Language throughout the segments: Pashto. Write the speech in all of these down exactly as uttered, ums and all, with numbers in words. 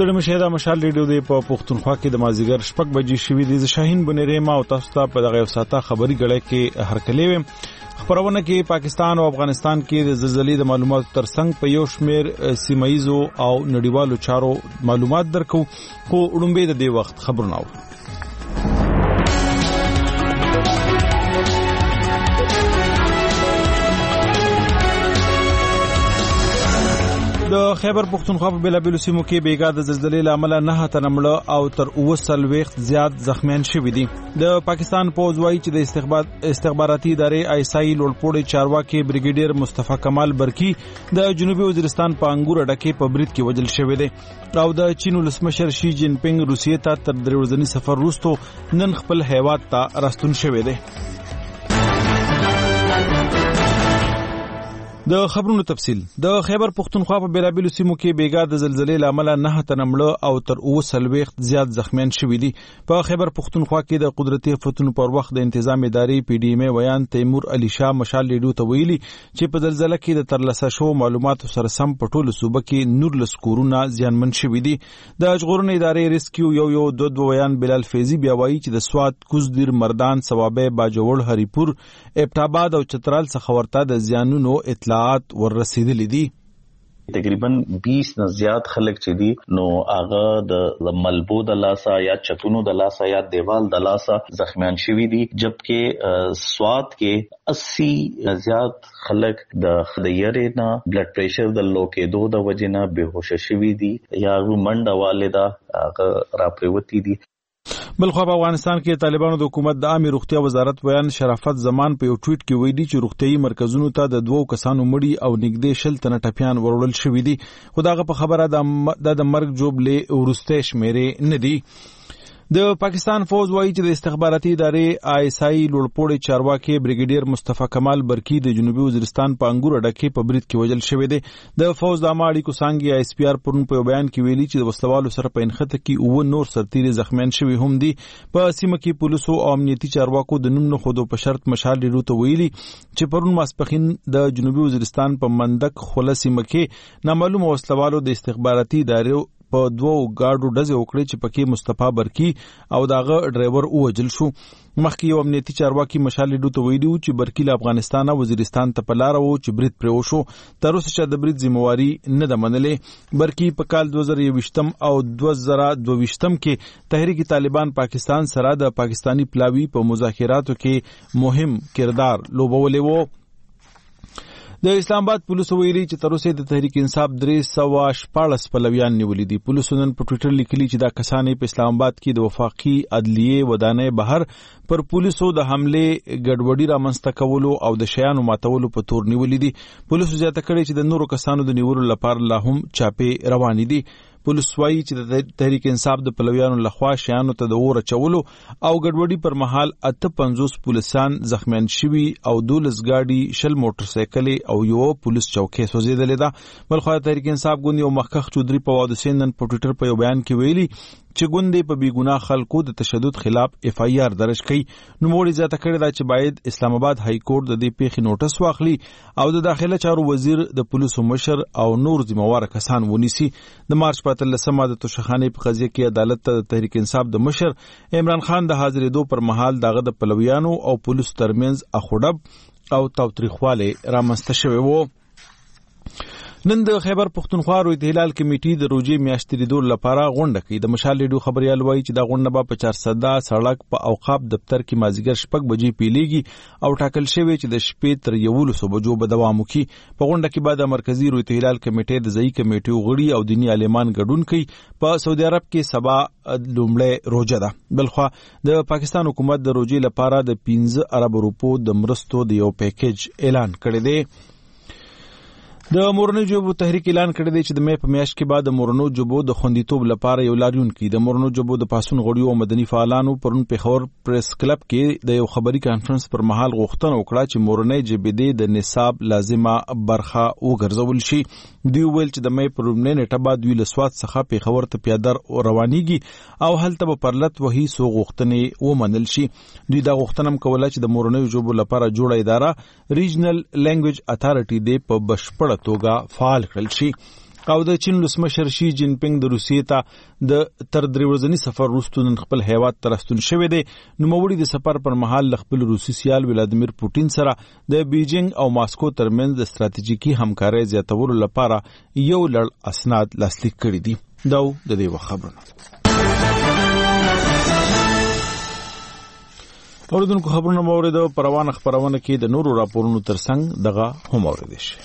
ستړي مشه دا مشال ریډیو دی په پښتونخوا کې د مازیګر شپږ بجې شوې دي. ز شاهین بنيري ما او تاسو ته په دغه یو ساعته خبري غړې کې هرکلې ویم. خبرونه کې پاکستان او افغانستان کې د زلزلې د معلوماتو ترڅنګ په یو شمېر سیمایزو او نړیوالو چارو معلومات درکو. خو وړاندې د دې وخت خبرونه و. د خیبر پختونخوا په بیلابیلو سیمو کې بیګا د زلزلې لامل نه تنمړه او تر اوه سلويخت زیات زخمیان شوي دي. د پاکستان پوز وایي چې د استخبار استخباراتي ادارې آی اس آی لوړپوړي چارواکي بریګیډیر مصطفی کمال برکی د جنوبي وزیرستان په انګور اډه کې په برید کې وژل شوی دی او د چین ولسمشر شي جین پینګ روسیې ته تر درې ورځني سفر وروسته نن خپل هیواد ته راستون شوی دی. د خبرونو تفصیل. د خیبر پختونخوا په بیلابیلو سیمو کې بیګا د زلزلې لامل نه تنمړه او تر اوه سلويخت زیات زخمیان شوي دي. په خیبر پختونخوا کې د قدرتي آفتونو پر وخت د انتظام ادارې پی ډی ایم ویان تیمور علي شاه مشال ریډیو ته ویلي چې په زلزلې کې د ترلاسه شو معلوماتو سره سم په ټولو صوبه کې نور لس کورونه زیانمن شوي دي. د ژغورنې ادارې ریسکیو یو یو دوه دوه ویان بلال فیضی بیا وایي چې د سوات کوزدیر مردان ثوابه باجوړ هریپور ابټاباد او چترال څخه ورته د زیانونو اطلاعات وررسیدلې دي. تقریبا بیس نه زیات خلک چې دي نو هغه د ملبو د لاسا یا چتونو د لاسا یا دیوال د لاسا زخمیان شوي دي جبکې سوات کې اسی زیات خلک د خدایره نه بلډ پریشر د لو کېدو د وجنه بهوش شوي دي یا منډه والده هغه راپریوتی دي. بلخو په افغانستان کې طالبانو د حکومت د عامه روغتیا وزارت بیان شرافت زمان په یو ټویټ کې ویلي چې روغتيایي مرکزونو ته د دوو کسانو مړي او نږدې شل تنه ټپيان ورول شوي دي. خو داغه په خبره د د مرګ جوړلې ورسته شمیرې نه دي. د پاکستان فوج وایي چې د استخباراتي ادارې آی اس آی لوړپوړي چارواکي بریګیډیر مصطفی کمال برکی د جنوبي وزیرستان په انګور اډه کې په برید کې وژل شوی دی. د فوج د اماړي کو سانګي آی اس پی آر پرون په بیان کې ویلي چې د وسلوالو سره په انخته کې اوه نور سرتیري زخمیان شوي هم دي. په سیمه کې پولیسو او امنیتي چارواکو د نوم نه خودو په شرط مشال ډیرو ته ویلي چې پرون ماسپخین د جنوبي وزیرستان په مندک خوله سیمه کې نامعلومه وسلوالو د استخباراتي ادارې په دوو گاډو ډزې وکړې چې پکې مصطفی برکی او داغه ډرایور ووجل شو. مخکې یو امنیتي چارواکي مشال ډیرو ته ویلي چې برکی له افغانستان او وزیرستان ته په لار وو چې برید پرې وشو. تر اوسه چې د برید ذمہواری نه ده منلې. برکی په کال دوه زره یوویشتم او دوه زره دوهویشتم کې تحریک طالبان پاکستان سره د پاکستانی پلاوی په مذاکراتو کې مهم کردار لوبولی وو. د اسلام آباد پولیسو ویلي چې تر اوسه د تحریک انصاف درې سوه شپاړس پلویان نیولي دي. پولیسو نن په ټویټر لیکلي چې دا کسان په اسلام آباد کې د وفاقي عدلیې ودانۍ بهر پر پولیسو د حمله ګډوډي رامنځته کولو او د شیانو ماتولو په تور نیولي دي. پولیسو زیاته کړي چې د نورو کسانو د نیولو لپاره لا هم چاپې روانې دي. پولیس وایي چې د تحریک انصاف د پلویانو لخوا شیانو ته د اور چولو او ګډوډي پر مهال اته پنځوس پولیسان زخمیان شوي او دولس گاډي شل موټر سایکل او یو پولیس چوکۍ سوځېدلې ده. بلخو تحریک انصاف ګوند یو مخکخ چودري په وادسین نن په ټویټر په یو بیان کې ویلي چې ګوندې په بیګناه خلکو د تشدد خلاف اف آی آر درج کړي. نوموړي زیاته کړې ده چې باید اسلام آباد های کورټ د دې پیښې نوټس واخلي او د داخله چارو وزیر د پولیسو مشر او نور ذمہوار کسان ونیسي. د مارچ په اتلسمه د توشخانې په قضیه کې عدالت ته د تحریک انصاف د مشر عمران خان د حاضرېدو پر مهال دغه د پلویانو او پولیسو ترمنځ اخوډب او تاوتریخواله رامنځته شوی وو. نن د خیبر پختونخوا رویت هلال کمیټې د روزې میاشتې لیدو لپاره غونډه کوي. د مشال ریډیو خبريال وایي چې دا غونډه به په چارسده سړک په اوقاف دفتر کې مازیګر شپږ بجې پیلېږي او ټاکل شوی چې د شپې تر یولسو بجو به دوام وکړي. په غونډه کې به د مرکزی رویت هلال کمیټې د ځایي کمیټې غړي او دینی عالمان ګډون کوي. په سعودي عرب کې سبا لومړی روزه ده. بلخو د پاکستان حکومت د روزې لپاره د پنځه ارب روپو د مرستو د یو پیکیج اعلان کړی دی. د مورنو جوبو تحریک اعلان کړی دی چې د مې په میاشت کې بعد د مورنو جوبو د خوندیتوب لپاره یو لاریون کوي. د مورنو جوبو د پاسون غړیو او مدني فعالانو پرون پیښور پریس کلب کې د یو خبري کانفرنس پر مهال غوښتنه وکړه چې مورنۍ جبهې د نصاب لازمه برخه وګرځول شي. دوی ویل چې د مې پر لومړۍ نیټه بعد دوی له سوات څخه پیښور ته پیادر روانېږي او هلته به پرلت وهي سو غوښتنې ومنل شي. دوی دا غوښتنه هم کوله چې د مورنۍ جوبو لپاره جوړه اداره ریجنل لینګویج اتھارټي دی په بشپړه توګه فعال کړل شي. او د چین ولسمشر شي جین پینګ د روسیې ته د تر درې ورځني سفر وروسته نن خپل هیواد ته راستون شوی دی. نوموړي د سفر پر مهال خپل روسي سیال ولادیمیر پوټین سره د بیجینګ او ماسکو ترمنځ د ستراتیژیکي همکارۍ زیاتولو لپاره یو لړ اسناد لاسلیک کړي دي. دا د دې وخت خبرونه. اوریدونکو خبرونه مورید په روانه خبرونه کې د نورو راپورونو ترڅنګ دغه هم اوریدل شي.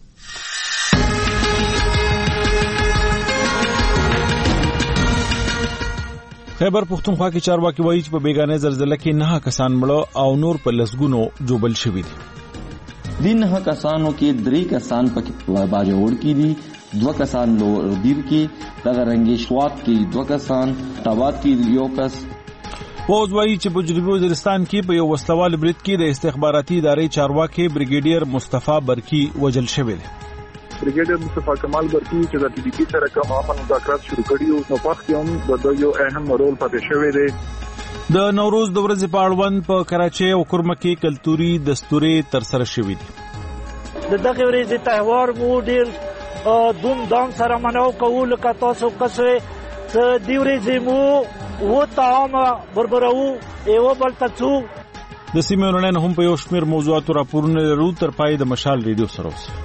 خیبر پختونخوا کې چارواکي وایي چې په بیگانه زلزلې کې نه کسان مړه او نور په لسګونو جوبل شوي دي. دین نه کسانو کې درې کسان په باجوړ کې دي، دوه کسان لوړدیر کې، دغه رنګي شوات کې دوه کسان، ټابات کې یو کس. پوز وایي چې په جنوبي وزیرستان کې په یو وسلوال برید کې د استخباراتي ادارې چارواکي بریګیډیر مصطفی برکی وژل شوی دی. بریګیډیر مصطفی کمال برکی چې د ټي ډي پی سره کوم عمل مذاکرات شروع کړي او نو پخ کې هم د یو اهم رول پاتې شوی دی. د نوروز د ورځې په اړوند په کراچۍ او کرمه کې کلتوري دستورې ترسره شوې دي. د دغه ورځې تهوار مو ډېر دوم دام سره مناو کوو لکه تاسو قصوې څه دې ورځې مو و طعام بربرو یو بل ته څو د سیمې ورننه هم په یو شمېر موضوعاتو راپورونه لرو. تر پای د مشال ریډیو سره اوسئ.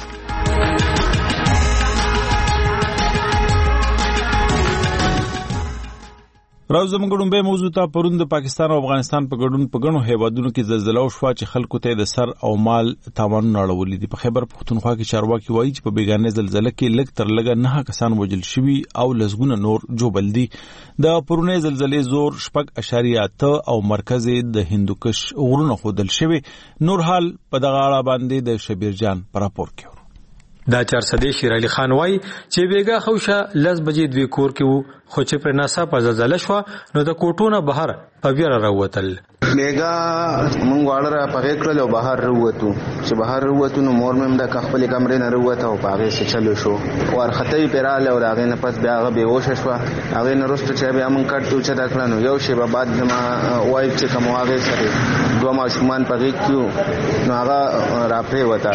راوځو موږ ډومبه موضوع ته پرون د پاکستان او افغانستان په ګډون په غنو هیوادونو کې زلزلہ وشوه چې خلکو ته د سر او مال تاوانونه اړولې دي. په خیبر پختونخوا کې چارواکي وایي چې په بیگانه زلزلہ کې لږ تر لږه نه کسان وژل شوي او لسګونه نور جوبل دي. د پرونی زلزلې زور شپږ اشاریه اته او مرکز د هندوکش غرونو خودل شوی. نور حال په دغه اړه باندې د شبیر جان پر راپور کې دا چار صدې شیر علي خان وای چې بیګا خوشه لس بجې دوی کور کې وو، خو چې پر ناسا په زلزلہ شو نو د کوټونه بهر په ویره راوتل. بیګا مونږ واړه په غیکړل او بهر وروتو. چې بهر وروتو نو مور مم د خپل کمرې نه وروته او پاغه څه چلو شو ورخته پیراله او هغه نه پس بیا هغه بیهوش شو. هغه نه رسته چې بیا مونږ کټو چې دا کړنو یو شی به بعد ما وای چې کوم هغه سره دوه ماشومان په غیک کیو نو هغه راپری وتا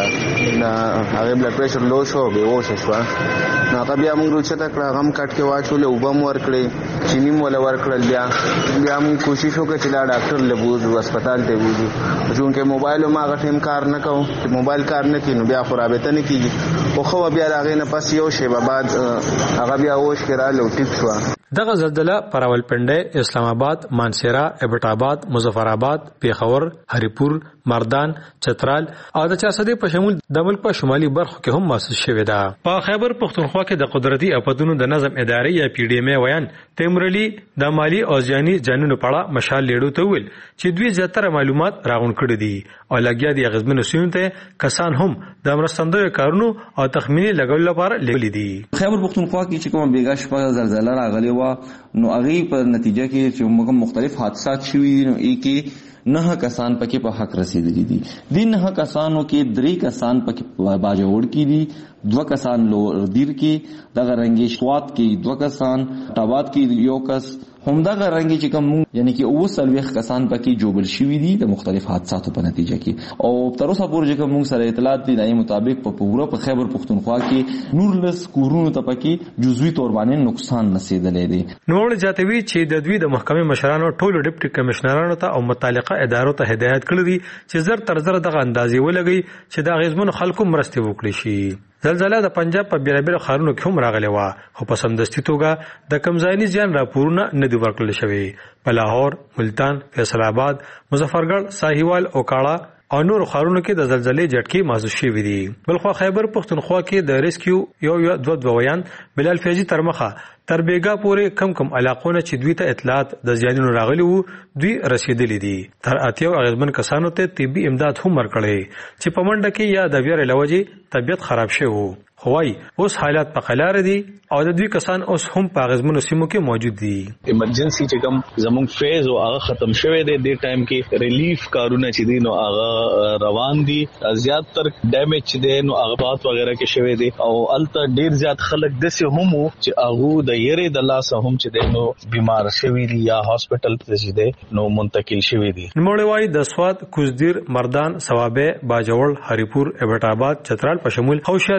هغه بلډ پريشر لو شو بیهوش شو. نو هغه بیا مونږ روچته کړه غم کټ کې واچول او بم ور کړې چینیم ولا ور کړل. بیا بیا مونږ کوشش وکړه چې دا ډاکټر لبوزو هسپتال ته وځو. چونکه موبایل ما غټیم کار نه کوم، موبایل کار نه کینو بیا خو رابطه نه کیږي. خو خو بیا راغې نه پس یو شی به بعد هغه بیا اوش کرا لو ټیپ شو. دغه زلزلہ پر راولپنډي، اسلام آباد، مانسیرا، ایبټ آباد، مظفر آباد، پیښور، هریپور، مردان، چترال او د چارسدې په شمول د ملک په شمالي برخو کې هم محسوس شوې ده. په خیبر پختونخوا کې د قدرتي آفاتونو د نظم ادارې یا پی ډی ایم ویان تیمورلی د مالی او ځاني جنونو په اړه مشال لیډو ته ویل چې دوی زیاتره معلومات راغون کړي دي او لګیا دي غزمنو سیونته کسان هم د مرستندوی کارونو او تخمینی لګول لپاره لګل دي. خیبر پختونخوا کې چې کوم بیګا شپه زلزلہ راغلی و نو هغه په نتیجه کې چې موږ مختلف حادثات شوي دي. نو ای کې نه کسان پکې په حق رسیدلي دي. دین نه کسانو کې درې کسان پکې باجوړ کې دي، دوه کسان لوړدیر کې، دغه رنګي شوات کې دوه کسان، ټابات کې یو کس، همدغه رنګي چې کوم یعنی کې اوه سلويخ کسان پکې جوبل شوي دي د مختلف حادثاتو په نتیجه کې. او تر اوسه پورې چې کوم سره اطلاعات دي دای مطابق په پوره په خیبر پختونخوا کې نورلس کورونو ته پکې جزوی تور باندې نقصان رسیدلې دي. نوړ جاتوي چې د دوی د محکمې مشرانو ټولو ډیپټي کمشنرانو ته او متعلقه ادارو ته هدایت کړی دي چې زر تر زر دغه اندازې ولګي چې د غزمن خلکو مرسته وکړي شي. زلزلہ د پنجاب په بیلابیل ښارونو کې هم راغلی و، خو په سمدستي توګه د کمزایني زیان راپورونه نه دي ورکړل شوي. په لاهور، ملتان، فیصل آباد، مظفرګړ، ساهیوال او کاړه او نور ښارونو کې د زلزلې جټکې محسوس شوي دي. بلخوا خیبر پختونخوا کې د ریسکیو یو یو دوه دوه ویان بلال فیضي تر مخه تر بیګا پورې کم کم علاقونه چې دوی ته اطلاعات د زیانونو راغلي وو دوی رسیدلي دي. تر اتیاو اغیزمن کسانو ته طبي امداد هم ورکړي چې په منډه کې یا د ویرې لوجې طبیعت خراب شوی وو. خوای اوس حالات په قلار دي او د دوی کسان اوس هم په غزمنو سیمو کې موجود دي. ایمرجنسي چې کوم زموږ فیز او هغه ختم شوه دی د ټایم کې ریلیف کارونه چې دي نو هغه روان دي. زیات تر ډیمیج چې دي نو هغه بات وغیرہ کې شوه دي او الته ډیر زیات خلک دسه هم چې هغه د یری د لاسه هم چې دي نو بیمار شوی دي یا هاسپټل ته چې دي نو منتقل شوی دي. نوموړی وای د سواد، کوزدیر، مردان، ثوابه، باجوړ، هریپور، ایبټ آباد، چترال په شمول خوشا دیال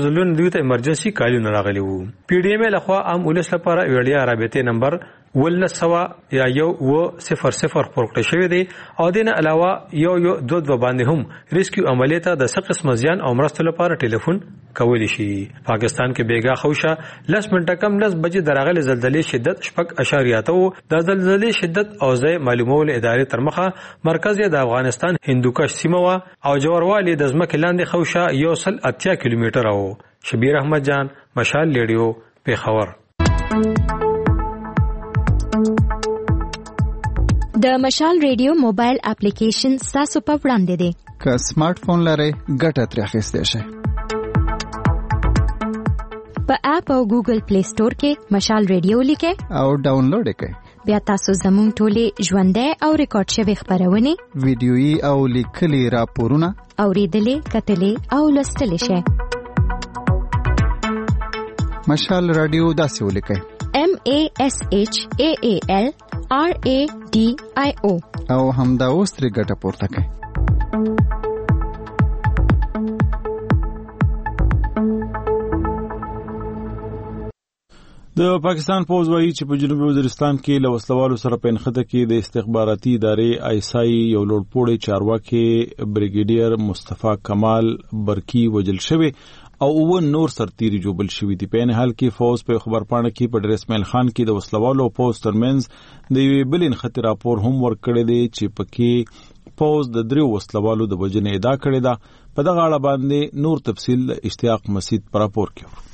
ځلونه دوی ته ایمرجنسي کالونه راغلي وو. پی ډی ایم لخوا عام ولس لپاره وړیا رابطې نمبر ولس سوا یا یو و صفر صفر پورکټ شوی دی او دینه علاوه یو یو دو دو باندې هم ریسکیو عملیات د سقس مزیان او مرستو لپاره ټلیفون کولی شي. پاکستان کې بیګا خوشه لس منټه کم لس بجې دراغلي زلزلې شدت شپږ اشاریه ته د زلزلې شدت او ځای معلومول ادارې تر مخه مرکز د افغانستان هندوکش سیمه وا او جوړوالي د ځمکې لاندې خوشه یو سل اتیا کیلومتر او. شبیر احمد جان، مشال ریډیو، پیښور. د مشال ریډیو موبایل اپلیکیشن تاسو په وړاندې دی. که سمارټ فون لرئ ګټه ترې اخیستی شئ. په اپ او ګوګل پلی سٹور کې مشال ریډیو لیکئ او ډاونلوډ کړئ. بیا تاسو زموږ ټولې ژوندۍ او ریکارډ شوی خبرونه، ویډیويي او لیکلي راپورونه اوریدلې، کتلې او لوستلې شئ. مشال رادیو داسې ولیکئ: M A S H A A L R A D I O او همدا اوس ترې ګټه پورته کړئ. د پاکستان پوز وایي چې په جنوبي وزیرستان کې له وسلوالو سره په نښته کې د استخباراتي ادارې آیسای یو لوړپوړی چارواکي بریګیډیر مصطفی کمال برکی وجل شوی او اوه نور سرتیري جوبل شوي دي. په این حال کې فوز په خبرپاڼه کې په ډېر اسماعیل خان کې د وسلوالو او پوز ترمنځ د یوې بلې نښتې راپور هم ورکړی دی چې پکې پوز د دریو وسلوالو د وژنې ادعا کړې ده. په دغه اړه باندې نور تفصیل اشتیاق مسید په راپور کې.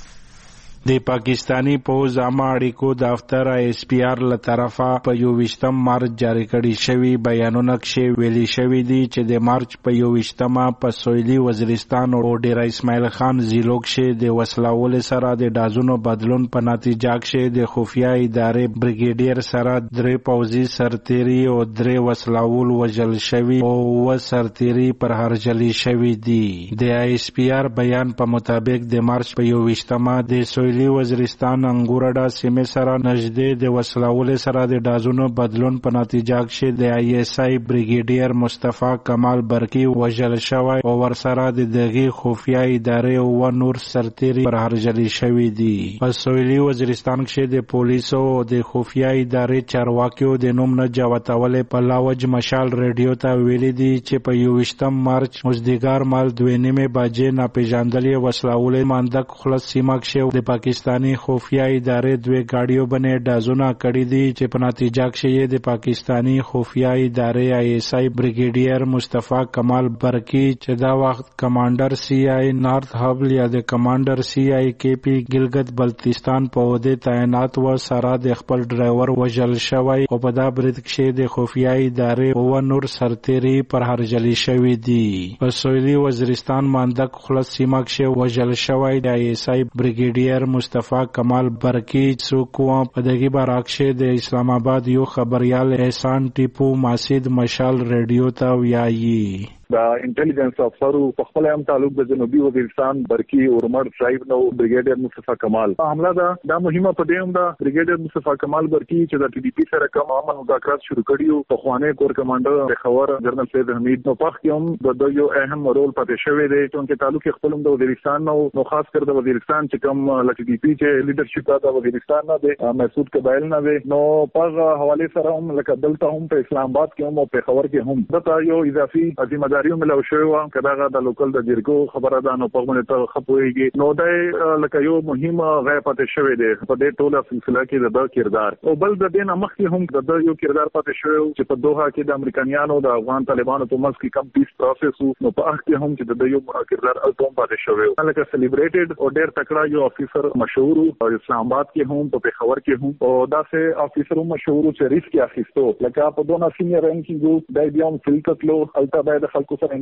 د پاکستانی پوز عامه اړیکو دفتر ایس پی آر له طرفه په یوویشتم مارچ جاری کړي شوی بیانونه کې ویلي شوی دی چې د مارچ په یوویشتمه په سویلي وزیرستان او ډیره اسماعیل خان ضلعو کې د وسلوال سره د ډازونو بدلون په نتیجه کې د خفیه ادارې بریګیډیر سره درې پوځي سرتیري او درې وسلوال وژل شوی او و سرتیري پر هرجلی شوی دی. د ایس پی آر بیان په مطابق د مارچ په یوویشتمه د سویلي وزیرستان انګورډا سیمه سره نږدې د وسلوال سره د ډازونو بدلون په نتیجه کې د آی ایس آی بریګیډیر مصطفی کمال برکی وژل شوی او ورسره د دغه خفیه ادارې او نور سرتیري پر هرجلی شوی دي. په سویلي وزیرستان کې د پولیسو او د خفیه ادارې چارواکیو د نوم نه جوتول په لاوج مشال ریډیو ته ویلي دي چې په یوویشتم مارچ مزدګار مال دوه نیمه بجې ناپېژندلې وسلوال ماندک خلاص سیمه کې د پاکستانی خفیه ادارې دوه گاډیو باندې ډازونه کړي دي چې په نتیجه کې د پاکستانی خفیه ادارې آی ایس آی بریګیډیر مصطفی کمال برکی چې دا وخت کمانډر سی آی نارث هبل یا د کمانډر سی آی کې پی ګلګت بلتستان په عہده تعینات و سره د خپل ډرایور وژل شوی او په دا برید کې د خفیه ادارې او نور سرتیري پر هرجلی شوی دي. په سویلي وزیرستان ماندک خلاص سیمه کې وژل شوی د آی ایس آی بریګیډیر مصطفی کمال برکی څوک و. په دغه باراکشه د اسلام آباد یو خبريال احسان ټیپو ماسید مشال ریډیو ته ویایي دا انټيليجنس افسرو په خپل هم تعلق د جنوبي وزیرستان برکی اورمړ ټرایب نو بریګیډیر مصطفی کمال حمله دا د مهمه په دیم دا بریګیډیر مصطفی کمال برکی چې د ټي ډي پی سره کوم عمل مذاکرات شروع کړیو په خوانه کور کمانډر خبر جنرال سید حمید نو پخ کوم د یو اهم رول پاتې شوی دی چې تعلق خپل د وزیرستان نو نو خاص کر د وزیرستان چې کوم ل ټي ډي پی چې لیډرشپ د وزیرستان نه دی مسعود قبایل نه دی نو په حواله سره هم لکه دلته هم په اسلام آباد کې هم او په خبر کې هم دا یو اضافي ذمہ داریو ملو شوی کداغه د لوکل د جرګو خبره ده نو په مونږ ته خپويږي نو د لکه یو مهمه غیر پاتې شوی دی په دې ټوله سلسله کې د کردار او بل د دین مخکې هم د یو کردار پاتې شوی چې په دوحه کې د امریکایانو د افغان طالبانو په منځ کې کم پیس پروسس نو په هغه کې هم چې د یو کردار الټوم پاتې شوی لکه سلیبریټډ او ډېر تکړه یو افیسر مشهور او اسلام آباد کې هم په پیښور کې هم او داسې افیسر مشهور چې ریسک اخیستو لکه په دوه سینیئر رینکینګ د بیام فلکتلو الته د خلکو سره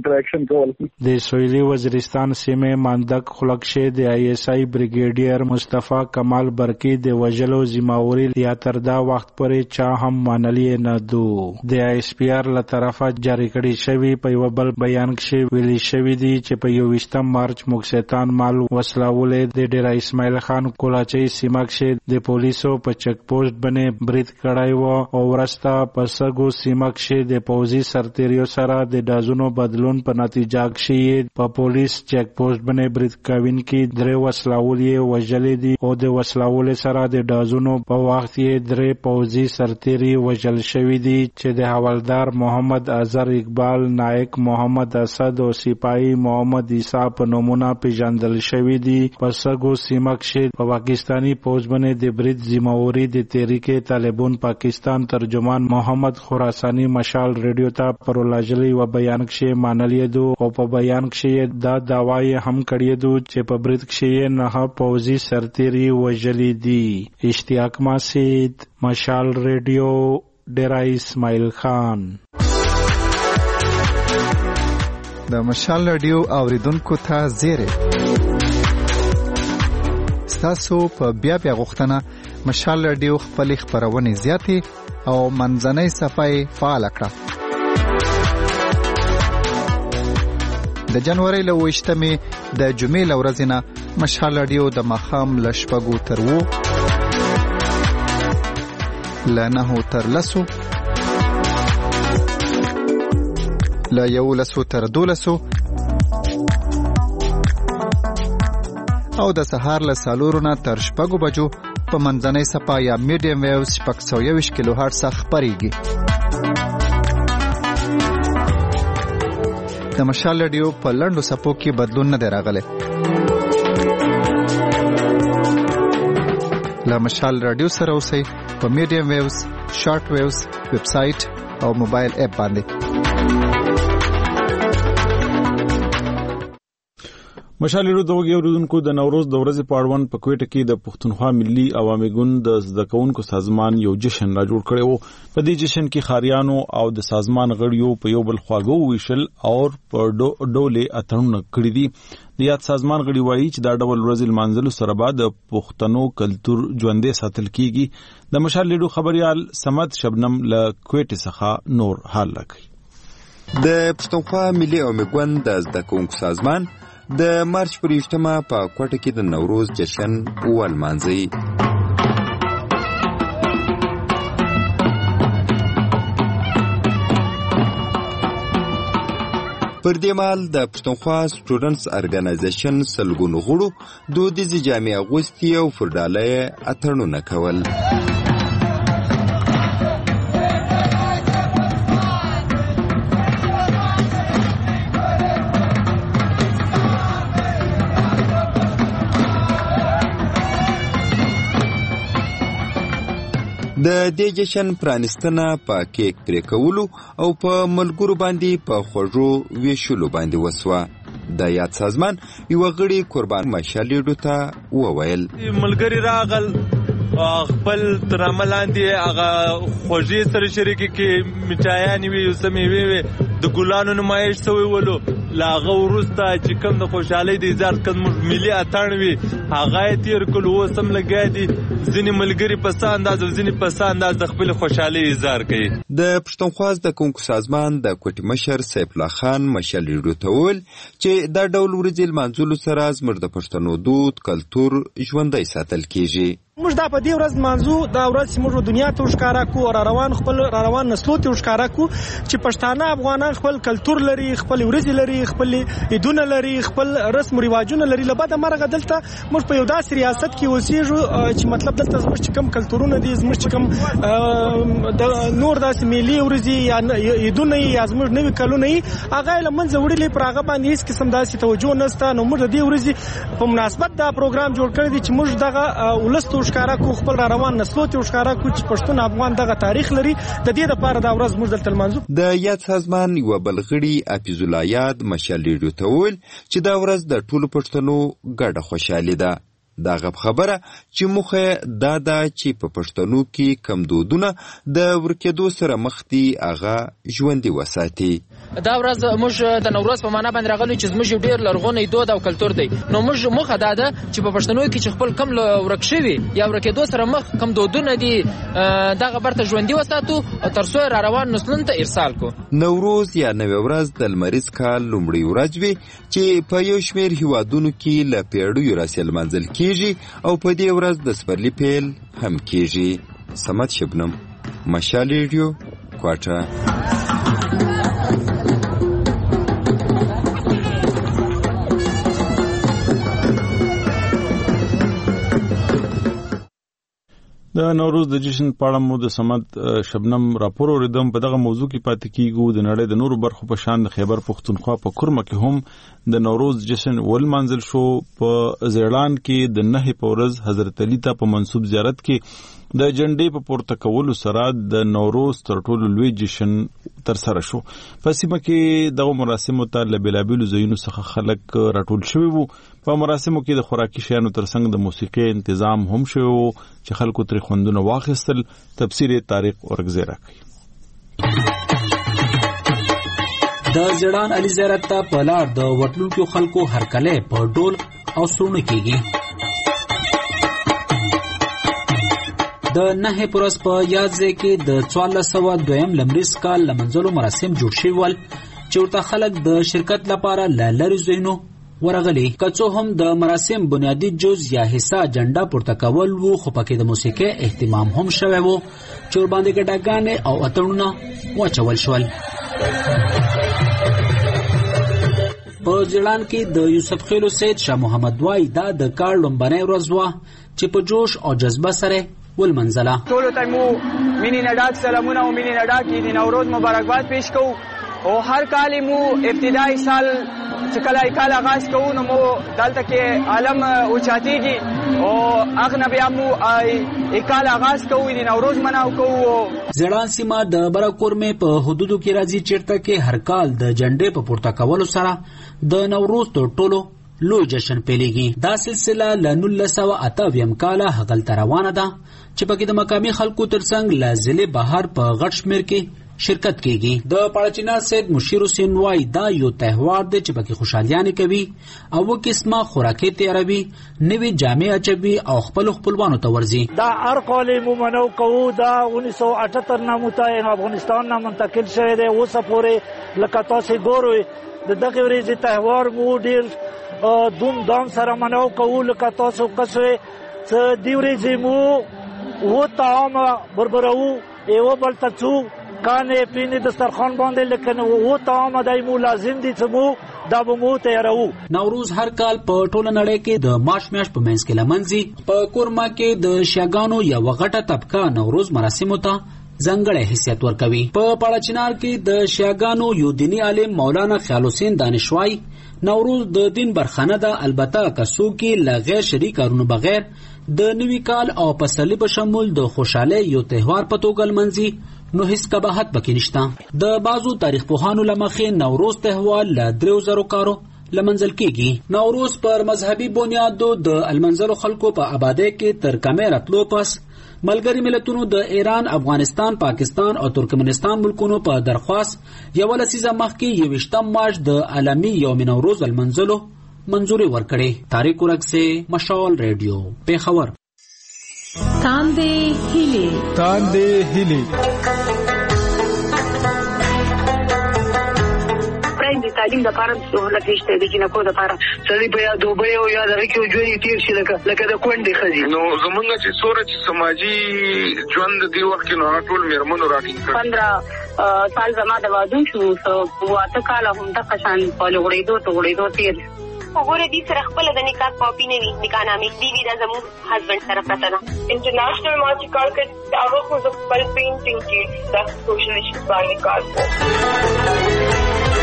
د سویلي وزیرستان سیمه ماندک خلقشه د آی ایس آی بریګیډیر مصطفی کمال برکی د وجلو ذمہواری یا تر دا وخت پورې چا هم منلی نه دو. د ایس پی آر له طرفه جاری کړي شوی په یو بل بیان کې ویلي شوی دی چې په یوویشتم مارچ مکسیتان مال وسلاول د ډیر اسماعیل خان کولاچي سیمه کې د پولیسو په چک پوسټ باندې برید کړای و او ورسته په سګو سیمه کې د پوځي سرتیریو سره د دازونو بدلون په نتیجه کې په پولیس چیک پوسټ باندې برید کوونکي درې وسلاول یې وژلې دي او د وسلاول سره د ډازونو په وخت یې درې پوځي سرتیري وژل شوي دي چې د حوالدار محمد اظهر اقبال، نائک محمد اسد او سپاهي محمد عیسی په نومونه پیژندل شوي دي. په سګو سیمه کې په پاکستانی پوځ باندې د برید ذمہواری د تحریک طالبان پاکستان ترجمان محمد خراسانی مشال ریډیو ته پرولاجلی و بیان کې مانلې دو او په بیان کې دا داوای هم کړی دو چې په برید کې نه پوځي سرتیري وژلي دي. اشتیاق ماسید، مشال ریډیو، ډیرا اسماعیل خان. د مشال ریډیو اوریدونکو ته زیره ستاسو په بیا بیا غوښتنه مشال ریډیو خپل خبرونه زیاتې او منځنۍ صفحه فعال کړه. د جنوري له ویشتمې د جمعې له ورځې نه مشال ریډیو د ماښام له شپږو تر اوو، له نهو تر لسو، له یولسو تر دولسو او د سهار له څلورو نه تر شپږو بجو په منځنۍ صفحه یا میډیم ویوز شپږ سوه یوویشت کیلو هرټز خپرېږي. د مشال ریډیو په لنډو څپو کې بدلون نه دی راغلی. له مشال ریډیو سره اوسئ په میډیم ویوز، شارټ ویوز، ویب سایټ او موبایل اپ باندې. مشال ریډیو د وګړو اوریدونکو د نوروز د ورځې په اړوند په کوټه کې د پښتونخوا ملي عوامي ګوند د زده کوونکو سازمان یو جشن را جوړ کړی وو. په دې جشن کې خاریانو او د سازمان غړیو په یو بل خواږه ویشل او په ډولې اتړونه کړی دي. د یاد سازمان غړي وایي چې دا ډول ورځې لمانځلو سره به د پښتنو کلتور ژوندی ساتل کیږي. د مشال ریډیو خبريال سمد شبنم له کوټه څخه نور حال لکي. د پښتونخوا ملي عوامي ګوند د زده کوونکو سازمان د مارچ پر یشتمه په کوټه کې د نوروز جشن ولمانځي. پر دې مهال د پښتونخوا سټوډنټس ارګنایزیشن سلګونو غړو دودیزې جامې اغوستې او پر ډاله یې اتڼونه کول. د دې جشن پرانستنه په کیک پرې کولو او په ملګرو باندې په خوږو ویشلو باندې وسوه. د یاد سازمان یو غړي قربان مشال ریډیو ته وویل ملګری راغل خپل تراملاندې هغه خوږې سره شریکې کې مټایانې وي سمې وي د ګلانو نمایش سوی ولو لاغه ورسته چې کوم د خوشحالۍ د اظهار کوم ملي اتڼ وي هغه یې تیر کړو. اوس هم لګیا دي ځینې ملګري په څه انداز او ځینې په څه انداز د خپل خوشحالۍ اظهار کوي. د پښتونخوا زده کوونکو سازمان د کوټې مشر سیف الله خان مشال ریډیو ته وویل چې دا ډول ورځې لمانځلو سره زموږ د پښتنو دود کلتور ژوندی ساتل کیږي. موږ دا په دې ورځ مانځو دا ورځ چې موږ دنیا ته ښکارا کو او روان خپل روان نسلو ته ښکارا کو چې پښتانه افغانان خپل کلتور لري، خپل ورځې لري، خپل عیدونه لري، خپل رسم او رواجونه لري. لبد مرغه دلته موږ په یو داسې ریاست کې اوسېږو چې مطلب دلته زموږ چې کوم کلتورونه دي، زموږ چې کوم د نور داسې ملي ورځې یا عیدونه یا زموږ نوي کلونه هغه له منځه وړلې، پر هغه باندې هیڅ قسم داسې توجه نشته. نو موږ د دې ورځې په مناسبت دا پروګرام جوړ کړی دی چې موږ دغه ولست ښکارا کو خپل را روان نسلو ته ښکارا کو چې پښتون افغان دغه تاریخ لري. د دې لپاره دا ورځ موږ دلته لمانځو. د یاد سازمان یو بل غړي حفیظ الله یاد مشال ریډیو ته وویل چې دا ورځ د ټولو پښتنو ګډه خوشحالي ده. دا غب خبره چې مخه دا دا چې په پښتنو کې کم دودونه د ورکېدو سره مخ دي هغه ژوندي وساتي. دا ورځ موږ د نوروز په معنا باندې راغلو چې موږ ډېر لرغونی دود او کلتور دی. نو موږ مخه دا ده چې په پښتنو کې چې خپل کم ورک شوي یا ورکېدو سره مخ کم دودونه دي دغه برته ژوندي وساتو او تر څو را روان نسلونو ته ارسال کو. نوروز یا نوی ورځ د لمریز کال لومړی ورځ وي چې په یو شمېر هیوادونو کې له پیړیو راهیسې لمانځل کېږي او په دې ورځ د سپرلي پیل هم کېږي. سمد شبنم، مشال ریډیو، کوټه. د نوروز د جشن په اړه مو د سمت شبنم راپور اوریدم. په دغه موضوع کې پاتې کیږو. د نړۍ د نورو برخو په شان د خیبر پښتونخوا په کرمه کې هم د نوروز جشن ولمانځل شو. په زیړان کې د نهي په ورځ حضرت علی ته په منسوب زیارت کې د جنډې په پورته کولو سره د نوروز تر ټولو لوی جشن تر سره شو. په سیمه کې دغه مراسمو ته له بېلابېلو ځایونو څخه خلک راټول شوي وو. په مراسمو کې د خوراکي شیانو ترڅنګ د موسیقۍ تنظیم هم شوی وو چې خلکو ترې خوندونه واخیستل. تفسیر طارق اورګزی راکوي. د زیړان علي زیارت ته په لار د ورتلونکو خلکو هرکلی په ډول او سرونه کېږي. د نهي پرس په یاد ځای کې د څوارلس سوه دویم لمریز کال لمنځلو مراسم جوړ شوي ول چې ورته خلک د شرکت لپاره له لرې ځایونو ورغلي. که څه هم د مراسم بنیادي جز یا حصه جنډه پورته کول وو، خو پکې د موسیقۍ اهتمام هم شوی وو چې ورباندې ګډاګانې او اتڼونه واچول شول. په زیړان کې د یوسف خیلو سید شاه محمد وای دا د کال لومبنۍ ورځ وه چې په جوش او جذبه سره ولمنځله. ټولو ته مو مینې نه ډک سلامونه او مینې نه ډک د نوروز مبارکباد پیش کوو. او هر کال مو ابتدایي سال چې کله یې کال آغاز کوو نو مو دلته کې عالم اوچاتېږي او هغه نه بیا مو یې کال آغاز کوو د نوروز مناو کوو. زیړان سیمه د برکورمې په حدودو کې راځي چیرته کې هر کال د جنډې په پورته کولو سره د نوروز تر ټولو لوی جشن پیلېږي. دا سلسله له نولس سوه اته اویایم کاله هغلته روانه ده چې پکې د مقامي خلکو ترڅنګ له ضلع بهر په غټ شمېر کې شرکت کیږي. د پاړچینا سید مشیر حسین وای دا یو تهوار دی چې پکې خوشحالیانې کوي او و قسمه خوراکي تیاروي، نوې جامې اچوي او خپل خپلوانو ته ورځي. دا هر کال مو منو کوو. دا انیس سو اٹھتر نه متعین افغانستان نه منتقل شوی دی. اوسه پورې لکه تاسې ګورئ د دغې ورځې تهوار مو ډېر دوم دام سره منو کوو. لکه تاسو قصوی څه دې ورځې مو و طعام بربروو، یوه بل ته څو کانې پینې دسترخوان باندې، لیکن و طعام دی مو لازم دي چې مو دا به مو تیاروو. نوروز هر کال په ټوله نړۍ کې د مارچ میاشت په منځ کې لمانځي. په کورما کې د شیاګانو یوه غټه طبقه نوروز مراسمو ته ځانګړی حیثیت ورکوي. په پاړچینار کې د شیاګانو یو دیني عالم مولانا خیال حسین دانشوای نوروز د دین برخانه ده، البته که څوک یې له غیر شرعي کارونو بغیر د نوي کال او پسرلي په شمول د خوشحالۍ یو تهوار په توګه لمانځي نو هیڅ قباحت پکې نشته. د بعضو تاریخ پوهانو له مخې نوروز تهوار له دریو زرو کارو لمنځل کېږي. نوروز پر مذهبي بنیادو د المنځلو خلکو په آبادۍ کې تر کمې راتلو پس ملګري ملتونو د ایران، افغانستان، پاکستان او ترکمنستان ملکونو په درخواست یوه لسیزه مخکې یوویشتم مارچ د عالمي یوم نوروز المنځلو منظوري ورکړې. طارق اورګزی، مشال ریډیو، پیښور. تاندې هیلې تاندې هیلې د تعلیم د لپاره سہولت نشته د جنکو د لپاره سړي په یا دوبه او یا دغه کې ژوند تیر شي لکه لکه د کونډې ښځې. نو زمونږ چې څومره چې سماجي ژوند د دې وخت کې نو ټول مېرمنو راټینګ کړ. پندرہ سال زما د واده شو، واته کاله همدغه شان په لوړېدو ته غوړېدو تېر. وګوره دې سره خپله د نکاح کاپي نه وي، نکاح نامې دي وي دا زموږ هسبنډ سره پرته ده. انټرنیشنل ما چې کار کوي هغه خو زه خپل پینټینګ کې دا سوشل ایشوز باندې کار کوم.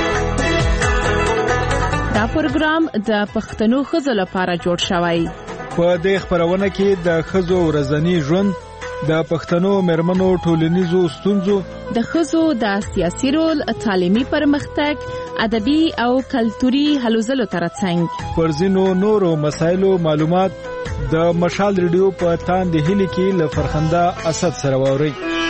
دا پروګرام د پښتنو ښځو لپاره جوړ شوی. په دې خپرونه کې د ښځو ورځنی ژوند، د پښتنو مېرمنو ټولنیزو ستونزو، د ښځو د سیاسي رول، تعلیمي پرمختګ، ادبي او کلتوري هلو ځلو ترڅنګ پر ځینو نورو مسایلو معلومات د مشال ریډیو په تاندې هیلې کې له فرخنده اسد سره واورئ.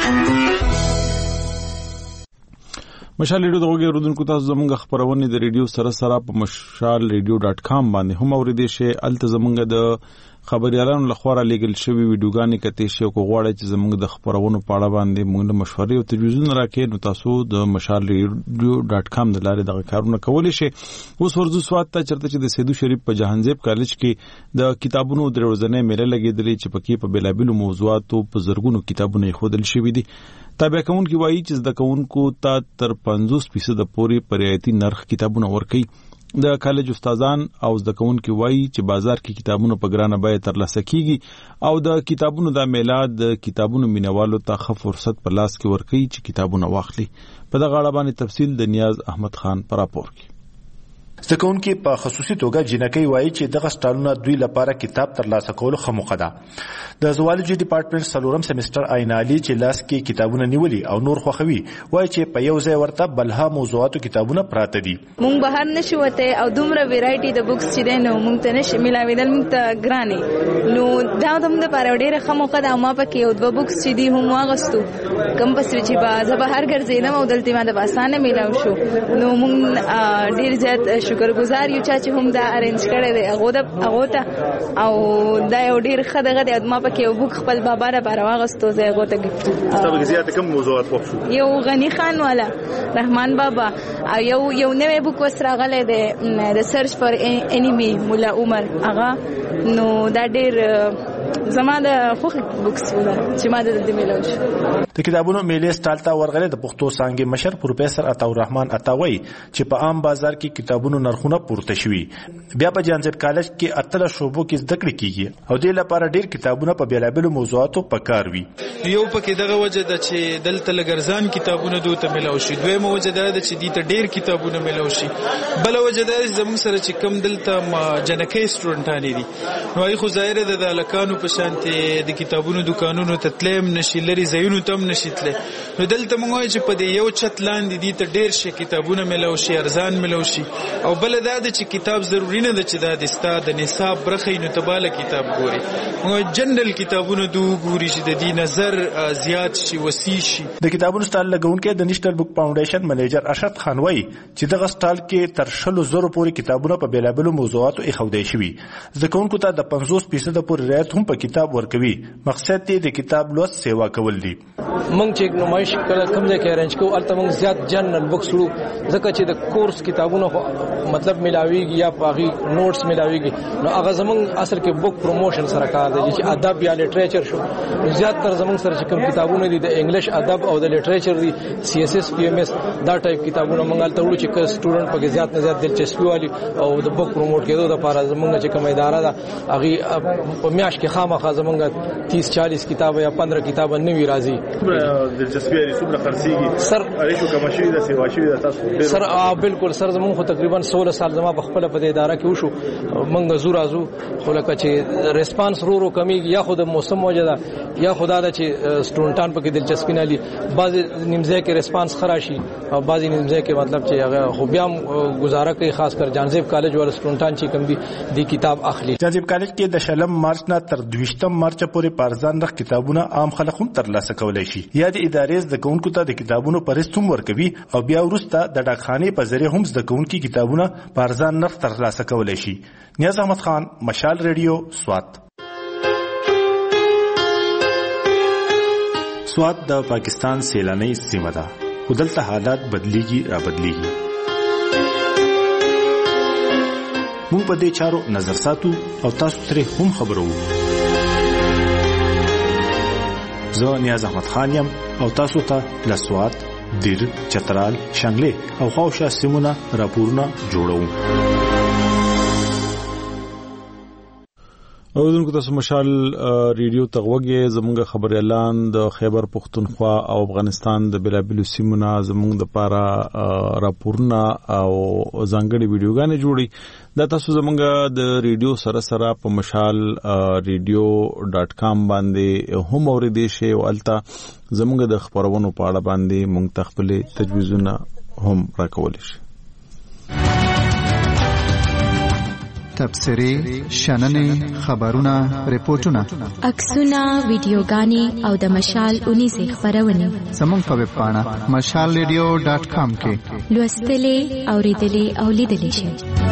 مشال ریډیو د غوږی اوریدونکو تاسو زموږ خبرونه د ریډیو سره سره په مشال ریډیو ډاټ کام باندې هم اوریدئ شئ. الته زموږ د خبريالانو لخوا را لېږل شوي ویډیوګانې کتئ شئ. کو غواړئ چې زموږ د خبرونو په اړه باندې موږ له مشورې او تجویزونه راکړئ نو تاسو د مشال ریډیو ډاټ کام د لارې دغه کارونه کولی شئ. اوس ورځو سوات ته چرته چې د سیدو شریف په جهانزیب کالج کې د کتابونو درې ورځنۍ میله لګېدلې چې پکې په بېلابېلو موضوعاتو په زرګونو کتابونه ایښودل شوي دي. تابع کوونکي وایي چې زده کوونکو ته تر پنځوس فیصده پورې په رعایتي نرخ کتابونه ورکوي. د کالج استادان او زده کوونکي وایي چې بازار کې کتابونه په ګرانه بیه ترلاسه کیږي او د کتابونو د میلاد د کتابونو مینوالو ته ښه فرصت په لاس کې ورکوي چې کتابونه واخلي. په دغه اړه باندې تفصیل د نیاز احمد خان په راپور کې. زده کوونکي په خصوصي توګه جنکۍ وایي چې دغه سټالونه دوی لپاره کتاب ترلاسه کولو ښه موقع ده. د زوالجي ډپارټمنټ څلورم سمستر عین علي چې لاس کې کتابونه نیولي او نور خوښوي وایي چې په یو ځای ورته بلها موضوعاتو کتابونه پراته دي. مونږ بهر نشو وته او دومره ویرایټي د بوکس چې دی نو مونږ ته نشي ملاویدل، مونږ ته ګرانې نو دا د موږ لپاره ډېره ښه موقع ده. ما پکې یو دوه بوکس چې دي هم واغستو کم پس چې به زه بهر ګرځېدم او دلته ما د اسانه میلاو شو نو مونږ ډېر زیات شکرګزار یو چې هم دا ارینج کړی دی هغه د هغه ته او دا یو ډېر ښه دغه دی. ما پکې یو بوک خپل بابا لپاره واغستو زه هغه ته ګفت. تاسو کې زیات کوم موضوعات خوښ شو؟ یو غنی خان والا رحمان بابا او یو یو نوې بوک وسره غلې دی د سرچ فار انیمی مولا عمر هغه نو دا ډېر زما د خوښ بوکس ولا چې ما د دې ملو شو. د کتابونو میلې سټال ته ورغلې د پښتو څانګې مشر پروفیسور عطاء الرحمن عطاوي چې په عام بازار کې کتابونو نرخونه پورته شوي. بیا په جانزیب کالج کې اتله شوبو کې زده کړې کیږي او دې لپاره ډېر کتابونه په بیلابلو موضوعاتو پکار وي. یو پکې دغه وجه ده چې دلته لګرزان کتابونه دوته ملو شي، دویمه وجه ده چې دې ته ډېر کتابونه ملو شي، بل وجه ده چې زموږ سره چې کم دلته جنکۍ سټوډنټان دي نو ای خو ظاهر ده د لکانو په شانته د کتابونو دکانونو ته تلم نشي، لري ځایونو ته نشي تله. نو دلته موږ وایو چې په دې یو چت لاندې دي ته ډېر شي کتابونه ملو شي، ارزان ملو شي. او بل دا د چې کتاب ضروري نه ده چې دا د استاد د نصاب برخې نو تباله کتاب ګوري. موږ جنرال کتابونه دو ګوري چې د دې نظر زیات شي، وسیع شي. د کتابونو سټال لګونکي د نېشنل بک فاونډیشن منیجر ارشد خان وایي چې دغه سټال کې تر شلو زرو پورې کتابونه په بیلابلو موضوعاتو ایښودل شوي. زده کوونکو ته د پنځوس فیصد پورې رعایت هم په کتاب ورکوي. مقصد یې د کتاب لوست سیوا کول دي. موږ چې نمایش کله کوم ځای کې ارنج کوو البته موږ زیات جنرال بوکس وړو ځکه چې د کورس کتابونو مطلب ملاويږي یا باغی نوټس ملاويږي نو هغه زمونږ اصل کې بوک پروموشن سره کار دی چې ادب یا لټریچر شو زیات تر زمونږ سره چې کوم کتابونه دي د انګلیش ادب او د لټریچر دي سی ایس ایس پی ایم ایس دا ټایپ کتابونه موږ البته وړو چې سټوډنټ پکې زیات نه زیات دلچسپي والی او د بوک پروموټ کېدو لپاره زمونږ چې کوم اداره ده هغه په میاشت کې خامخا زمونږ تیس چالیس کتاب یا پندرہ کتاب نوي راځي. دلچسپي لري څومره خرڅيږي سر اړیکو کوم شي د سیوا شي د تاسو سر بالکل سر زمون خو تقریبا سولہ سال زما په خپل په اداره کې وشو منګ زور ازو خو لکه چې ریسپانس رو رو کمیږي یا خود موسم موجوده یا خدا د چې سټوډنټان په کې دلچسپي نه لري بعض نیمځه کې ریسپانس خراشي او بعض نیمځه کې مطلب چې هغه خو بیا گزاره کوي خاص کر جانزیب کالج ول سټوډنټان چې کوم دي د کتاب اخلي. جانزیب کالج کې د شلم مارچ نه تر دویشتم مارچ پورې پارزان رخ کتابونه عام خلک هم ترلاسه کولای شي یا د ادارې زده کوونکو ته د کتابونو پرست هم ورکوي او بیا وروسته د ډاکخانې په ذریعه هم زده کوونکي کتابونه په ارزان نرخ ترلاسه کولی شي. نیاز احمد خان، مشال ریډیو، سوات. سوات د پاکستان سیلانۍ سیمه ده خو دلته حالات بدلیږي را بدلیږي. موږ په دې چارو نظر ساتو او تاسو ترې هم خبرو. زه نیاز احمد خان یم او تاسو ته له سوات، دیر، چترال، شانګلې او خاوشا سیمونه راپورونه جوړوم. اوردونکو تاسو مشال ریډیو تغوږی زمونږ خبر اعلان د خیبر پختونخوا او افغانستان د بلابلو سیمونه زمونږ د پاره راپورونه او ځانګړي ویډیوګانې جوړي. دا تاسو زمونږ د ریډیو سره سره په مشال ریډیو ډاٹ کام باندې هم اوریدئ شئ او الته زمونږ د خبرونو په اړه باندې مونږ تخپل تجویزونه هم راکولی شئ. تبصرې، شننې، خبرونه، ریپورتونه، عکسونه، ویډیوګانې او د مشال اونیزې خبرونه زموږ په ویب پاڼه مشال ریډیو ډاٹ کام کې لوستلې، اوریدلې او لیدلې شئ.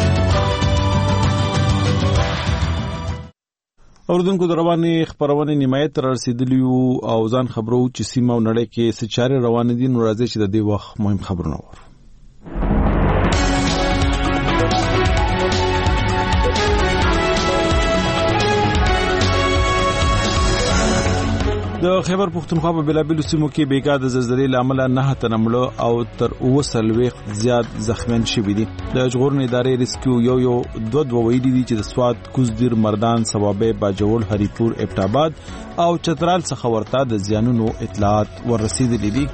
اوردونکو د روانې خبرونه نمایت تر رسیدلی او ځان خبرو چې سیمه او نړۍ کې څه چارې روانې دي نو راځي چې د دې وخت مهم خبرونه ورو. د خیبر پښتونخوا په بلابلو سیمو کې بیګا د زلزلې لامل نه تنمړو او تر اوه سلويخ زیات زخمیان شوي دي. د ژغورنې ادارې ریسکیو یو یو دوه دوه ویلي دي چې د سوات، کوزدیر، مردان، سوابه، باجوړ، هریپور، ابټاباد او چترال څخه ورته د زیانونو اطلاعات ورسېدلې دي.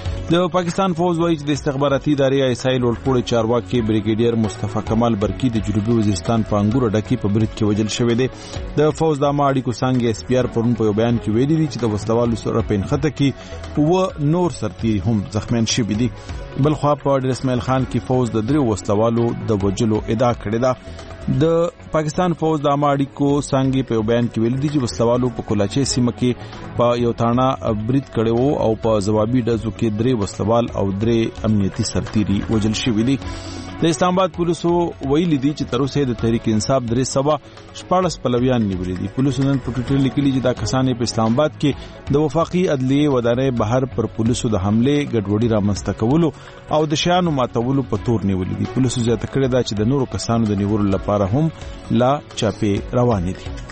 د پاکستان فوج وایي چې د استخباراتي ادارې ایسایل ولپوړي چارواکي بریګیډیر مصطفی کمال برکی د جنوبي وزیرستان په انګور ډکی په برید کې وژل شوی دی. د فوج د عامه اړیکو څنګه اس پی آر پرون په بیان کې ویلي دي چې د وسلوالو سره په انخته کې و نور سرتیري هم زخمیان شوي دي. بل خو په ډیر اسماعیل خان کې فوج د درې وسلوالو د وژلو ادعا کړې ده. د پاکستان فوج د عامه اړیکو څنګه په بیان کې ویلي دي چې وسلوالو په کولاچې سیمه کې په یو تاڼه برید کړی وو او په ځوابي ډزو کې درې وسلوال او درې امنیتي سرتیري وژل شوي دي. د اسلام آباد پولیسو ویلي دي چې تر اوسه د تحریک انصاف درې سوا شپاړس پلویان نیولي دي. پولیسو نن په ټویټر لیکلي چې دا کسان په اسلام آباد کې د وفاقي عدلیې ودانې بهر پر پولیسو د حمله ګډوډي رامنځته کولو او د شیانو ماتولو په تور نیولي دي. پولیسو زیاته کړې ده چې د نورو کسانو د نیولو لپاره هم لا چاپې روانې دي.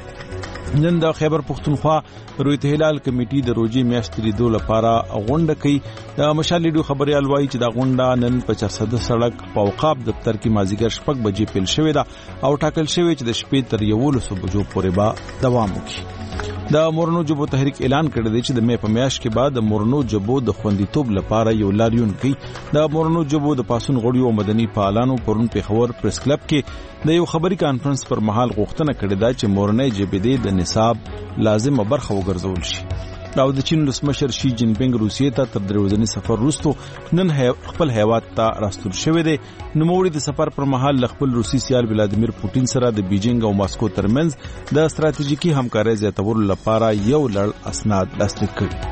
نن د خیبر پښتونخوا رویت هلال کمیټي د روزي میاشتې لیدو لپاره غونډه کوي. د مشال لیډو خبريال وایي چې دا غونډه نن په چرسده سړک په اوقاف دفتر کې مازیګر شپږ بجې پیل شوې ده او ټاکل شوی چې د شپې تر یولسو بجو پورې به دوام وکړي. د مورنو جبو تحریک اعلان کړی دی چې د مې په میاشت کې بعد د مورنو جبو د خوندیتوب لپاره یو لاریون کوي. د مورنو جبو د پاسون غړیو مدني فعالانو پرون په خبر پریس کلب کې د یو خبري کانفرنس پر مهال غوښتنه کړې ده چې مورنې جبې د نصاب لازمه برخه وګرځول شي. او د چین رئیس شي جین پینګ روسیې ته تر درې ورځې سفر وروسته نن خپل هیواد ته راستون شوی دی. نوموړي د سفر پر مهال خپل روسي سیال ولادیمیر پوتین سره د بیجینګ او ماسکو ترمنځ د ستراتیژیکي همکارۍ زیاتولو لپاره یو لړ اسناد لاسلیک کړي.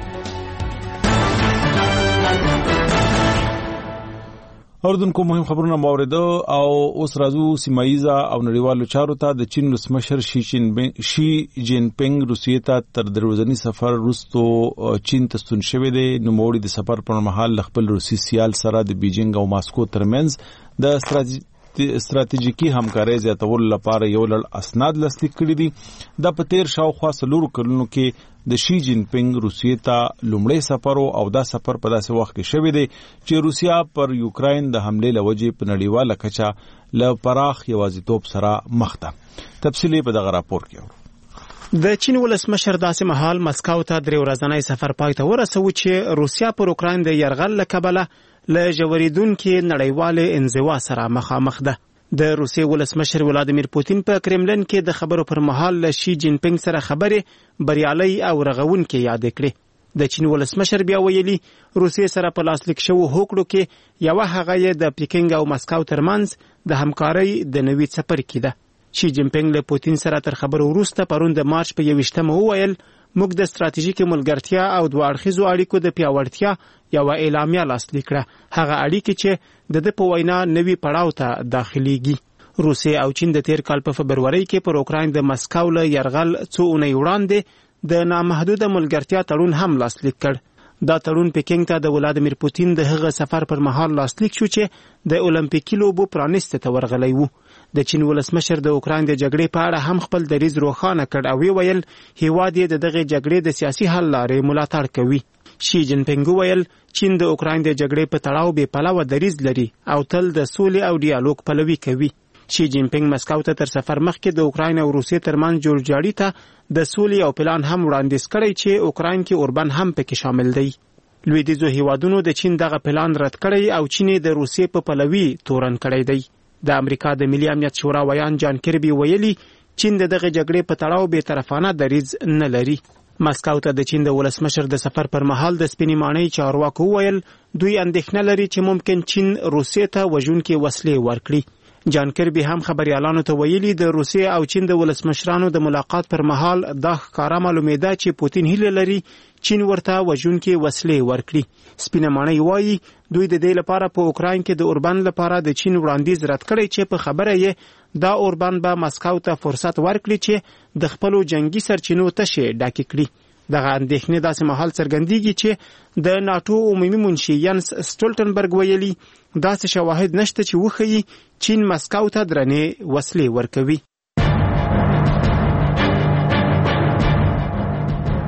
اوردونکو مهم خبرونه موریده او اوس راځو سیمایزه او نړیوالو چارو ته. د چین رئیس شي جین شي جین پینګ روسیې ته تر دروازنی سفر وروسته چین ته ستون شوی دی. نوموړي د سفر پر مهال خپل روسي سیال سره د بیجینګ او ماسکو ترمنځ د ستراتیژیکي همکارۍ زیاتولو لپاره یو لړ اسناد لاسلیک کړي دي. دا په تیر شاوخوا څلورو کلونو کې د شي جین پینګ روسیې ته لومړی سفر او دا سفر په داسې وخت کې شوی دی چې روسیا پر یوکراین د حملې لوجې په نړیواله کچه له پراخ یوازیتوب سره مخ ده. تفصیلی په دغه راپور کې اورو. د چین ولسمشر داسې مهال مسکو ته درې ورځنی سفر پای ته ورسوي چې روسیا پر اوکراین د یرغل له کبله له ژورېدونکې نړیوالې انزوا سره مخامخ ده. د روسیې ولسمشر ولادیمیر پوتین په کرملن کې د خبرو پر مهال له شي جین پینګ سره خبرې بریالۍ او رغونکې یاد کړې. د چین ولسمشر بیا ویلي روسیې سره په لاسلیک شوو هوکړو کې یوه هغه یې د پیکینګ او مسکو ترمنځ د همکارۍ د نوي څپرکي ده. شي جین پینګ له پوتین سره تر خبرو وروسته پرون د مارچ په یوویشتمه وویل موږ د ستراتیژیکې ملګرتیا او دوه اړخیزو اړیکو د پیاوړتیا یوه اعلامیه لاسلیک کړه، هغه اړیکې چې د ده په وینا نوي پړاو ته داخليږي. روسیې او چین د تیر کال په فبرورۍ کې پر اوکراین د مسکو له یرغل څو اونۍ وړاندې د نامحدوده ملګرتیا تړون هم لاسلیک کړ. دا تړون پیکینګ ته د ولادیمیر پوتین د هغه سفر پر مهال لاسلیک شو چې د اولمپیکي لوبو پرانیسته ته ورغلی وو. د چین ولسمشر د اوکراین د جګړې په اړه هم خپل دریځ روښانه کړ او ویل هیواد یې د دغه جګړې د سیاسي حل لارې ملاتړ کوي. شي جین پینګ ویل چین د اوکراین د جګړې په تړاو بې پلوه دریځ لري او تل د سولې او ډیالوګ پلوي کوي. شي جین پینګ مسکو ته تر سفر مخکې د اوکراین او روسیې ترمنځ جوړجاړي ته د سولې او پلان هم وړاندیز کړی چې اوکراین کې اوربن هم پکې شامل دی. لویدیځو هیوادونو د چین دغه پلان رد کړی او چین د روسیې په پلوي تورن کړی دی. د امریکا د ملي امنیت شورا ویان جان کربي ویلي چین د دغه جګړې په تړاو بې طرفانه دریځ نه لري. مسکو ته د چین د ولسمشر د سفر پر مهال د سپینې ماڼۍ چارواکو ویل دوی اندېښنه لري چې ممکن چین روسیې ته وژونکې وسلې ورکړي. جان کربي هم خبريالانو ته ویلي د روسیې او چین د ولسمشرانو د ملاقات پر مهال دا ښکارا معلومېده چې پوتین هیله لري چین ورته وژونکې وسلې ورکړي. سپینه ماڼۍ وایي دوی د دې لپاره په اوکراین کې د اوربن لپاره د چین وړاندیز رد کړی چې په خبره یې دا اوربن به مسکو ته فرصت ورکړي چې د خپلو جنگي سرچینو تشې ډکې کړي. دغه اندېښنې داسې مهال څرګندېږي چې د ناټو عمومي منشي ینس سټولټنبرګ ویلي داسې شواهد نشته چې وښیي چین مسکو ته درنې وسلې ورکوي.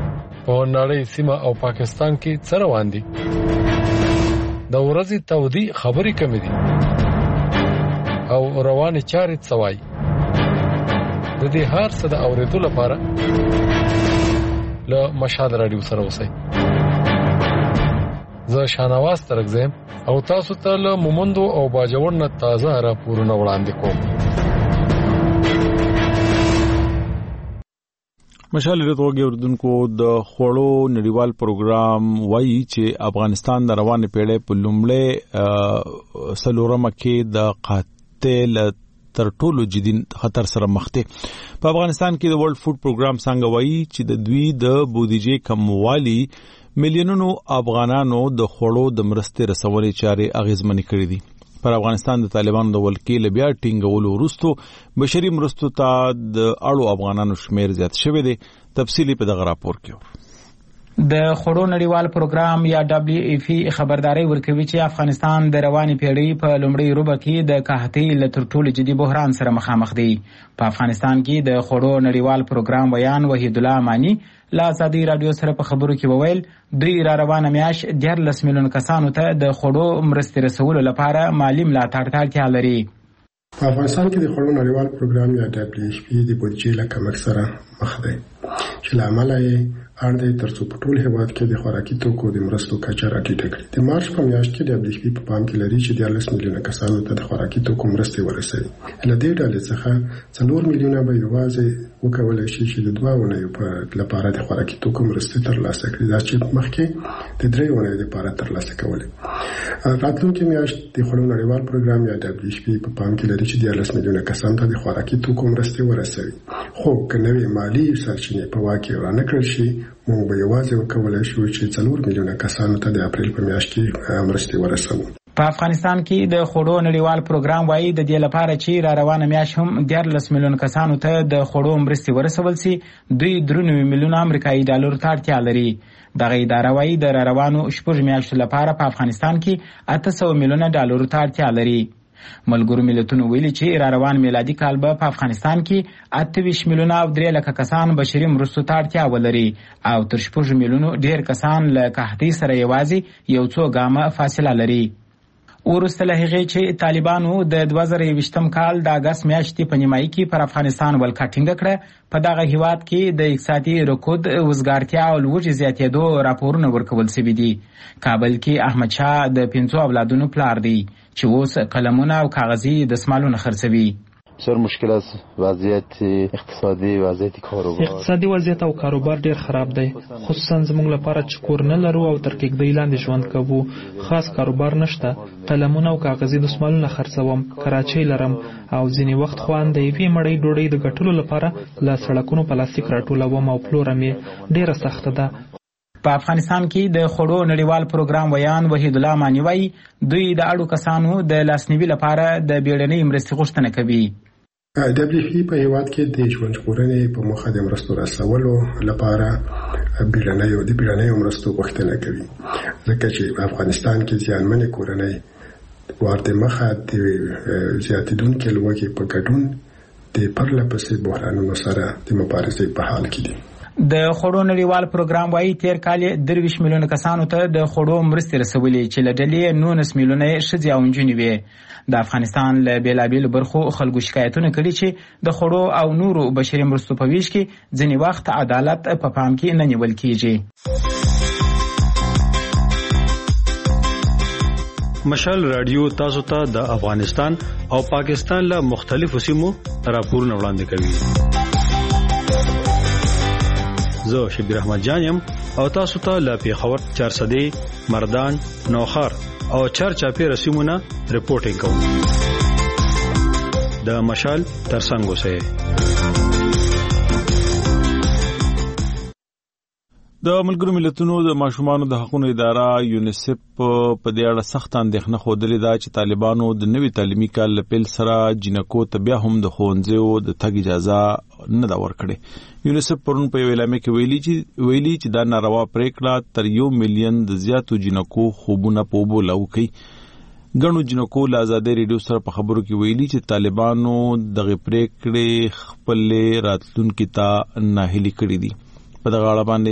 په نړۍ سیمه او پاکستان کې څه روان دي. د ورځې تودي خبرې کمې دي او روانې چارې څه وایي. د دې هر څه د اورېدو لپاره له مشال راډیو سره اوسئ. زه شاهنواز ترکزم او تاسو ته له مومندو او باجوړ نه تازه راپورونه وړاندې کوم. مشال ریتوګي اردوونکو د خوړو نړیوال پروګرام وایي چې افغانستان د روانې پیړۍ په لومړۍ سلورمه کې د قاتل تر ټولو جدي خطر سره مخ دی. په افغانستان کې د ورلد فود پروګرام څنګه وایي چې د دوی د بودیجې کموالی میلیونونو افغانانو د خوړو د مرستې رسولې چارې اغیزمنې کړې دي. پر افغانستان د طالبانو د ولکې له بیا ټینګولو وروسته بشري مرستو ته د اړو افغانانو شمیر زیات شوی دی. تفصیلی په دغه راپور کې د خوړو نړیوال پروګرام یا دبليو اف پی خبرداري ورکوي چې افغانستان د روانې پیړۍ په لومړۍ ربع کې د قحطۍ له تر ټولو جدي بحران سره مخامخ دی. په افغانستان کې د خوړو نړیوال پروګرام ویان وحید الله امانی لا ازادي رادیو سره په خبرو کې وویل دوی را روانه میاش دیارلس میلیون کسانو ته د خوړو مرستې رسولو لپاره مالی ملاتړ ته اړتیا لري. په افغانستان کې د خوړو نړیوال پروګرام یا دبليو اف پی د بودیجې له کمښت سره مخ دی چې له امله یې اړ دی ترڅو په ټول هېواد کې د خوراکي توکو د مرستو کچه راټیټه کړي. د مارچ په میاشت کې دبليو اف پی په پام کې لري چې دیارلس میلیونه کسانو ته د خوراکي توکو مرستې ورسوي. له دې ډلې څخه څلور میلیونه به یوازې وکولای شي چې د دوه اونیو لپاره د خوراکي توکو مرستې ترلاسه کړي، دا چې مخکې د درې اونیو لپاره ترلاسه کولې. راتلونکې میاشت د خوړو نړیوال پروګرام یا دبليو اف پی په پام کې لري چې دیارلس میلیونه کسانو ته د خوراکي توکو مرستې ورسوي. خو که نوې مالي سرچینې په واک کې ورانه کړل شي موږ به یوازې وکولای شو چې څلور میلیونه کسانو ته د اپریل په میاشت کې مرستې ورسوو. په افغانستان کې د خوړو نړیوال پروګرام وایي د دې لپاره چې را روانه میاشت هم دیارلس میلیون کسانو ته د خوړو مرستې ورسول سي دوی درې میلیون امریکایي ډالر ته اړتیا لري. دغه اداره وایي د را روانو شپږ میاشتو لپاره په افغانستان کې اته سوه میلیونه ډالر ته اړتیا لري. ملګرو ملتونو ویلي چې را روان میلادي کال به په افغانستان کې اته ویشت میلیونه او درې لکه کسان بشري مرستو ته اړتیا ولري او تر شپږ میلیونو ډیر کسان له قحطۍ سره یوازې یو څو ګامه فاصله لري. وروسته له هغې چې طالبانو د دوه زره یوویشتم کال د اګست میاشتې په نیمایي کې پر افغانستان ولکه ټینګه کړه، په دغه هیواد کې د اقتصادي رکود، وزګارتیا او لوږې زیاتېدو راپورونه ورکول شوي دي. کابل کې احمدشاه د پنځو اولادونو پلار دی چې اوس قلمونه او کاغذي دستمالونه خرڅوي. بسیار مشکل است وضعیت اقتصادي وضعیت کاروبار اقتصادي وضعیت او کاروبار ډیر خراب دی، خصوصا زموږ لپاره چې کور نه لرو او تر کېږدۍ لاندې ژوند کوو. خاص کاروبار نشته، قلمونه او کاغذي دستمالونه خرڅوم، کراچۍ لرم او ځینې وخت خو ان د یوې مړۍ ډوډۍ د ګټلو لپاره له سړکونو پلاستیک راټولوم او پلوره مې ډیره سخته ده. په افغانستان کې د خوړو نړیوال پروګرام ویان وحید الله امانی وایي دوی د اړو کسانو د لاسنیوي لپاره د بیړنۍ مرستې غوښتنه کوي. دبليو اف پی په هیواد کې د ژوند ژغورنې په موخه د مرستو رسولو لپاره بیړنۍ او د بیړنۍ مرستو غوښتنه کوي، ځکه چې په افغانستان کې زیانمنې کورنۍ ورته مخه د زیاتېدونکې لوږې په ګډون د پرله پسې بحرانونو سره د مبارزې په حال کې دي. د خوړو نړیوال پروګرام وایي تیر کال درویشت میلیونه کسانو ته د خوړو مرستې رسولې چې له ډلې نولس میلیونه ښځې او نجونې وې. د افغانستان له بېلابېلو برخو خلکو شکایتونه کړي چې د خوړو او نورو بشري مرستو په ویش کې ځینې وخت عدالت په پام کې نه نیول کیږي. مشال رادیو تاسو ته د افغانستان او پاکستان له مختلفو سیمو راپورونه وړاندې کوي. زه شبیر احمد جانم او تاسو ته له پیښور، چارسدې، مردان، نوخار او چارچاپې رسیمونه رپورټینګ کوم. د مشال ترڅنګ اوسئ. د ملګرو ملتونو د ماشومانو د حقوقو اداره یونیسف په دې اړه سخت اندېښنه خوده ده چې طالبانو د نوي تعلیمي کال له پیل سره جنکو ته بیا هم د ښوونځیو د تګ اجازه نه دا ورکړي. یونیسف پرون په ویلامه کې ویلي چې ویلي چې دا ناروا پریکړه تر یو میلیون د زیاتو جنکو خوبونه په وبو لوکي. ګڼو جنکو له آزادۍ ریډیو سره په خبرو کې ویلي چې طالبانو دغه پریکړې خپل راتلونکي ته ناهیلي کړې دي. په دغه اړه باندې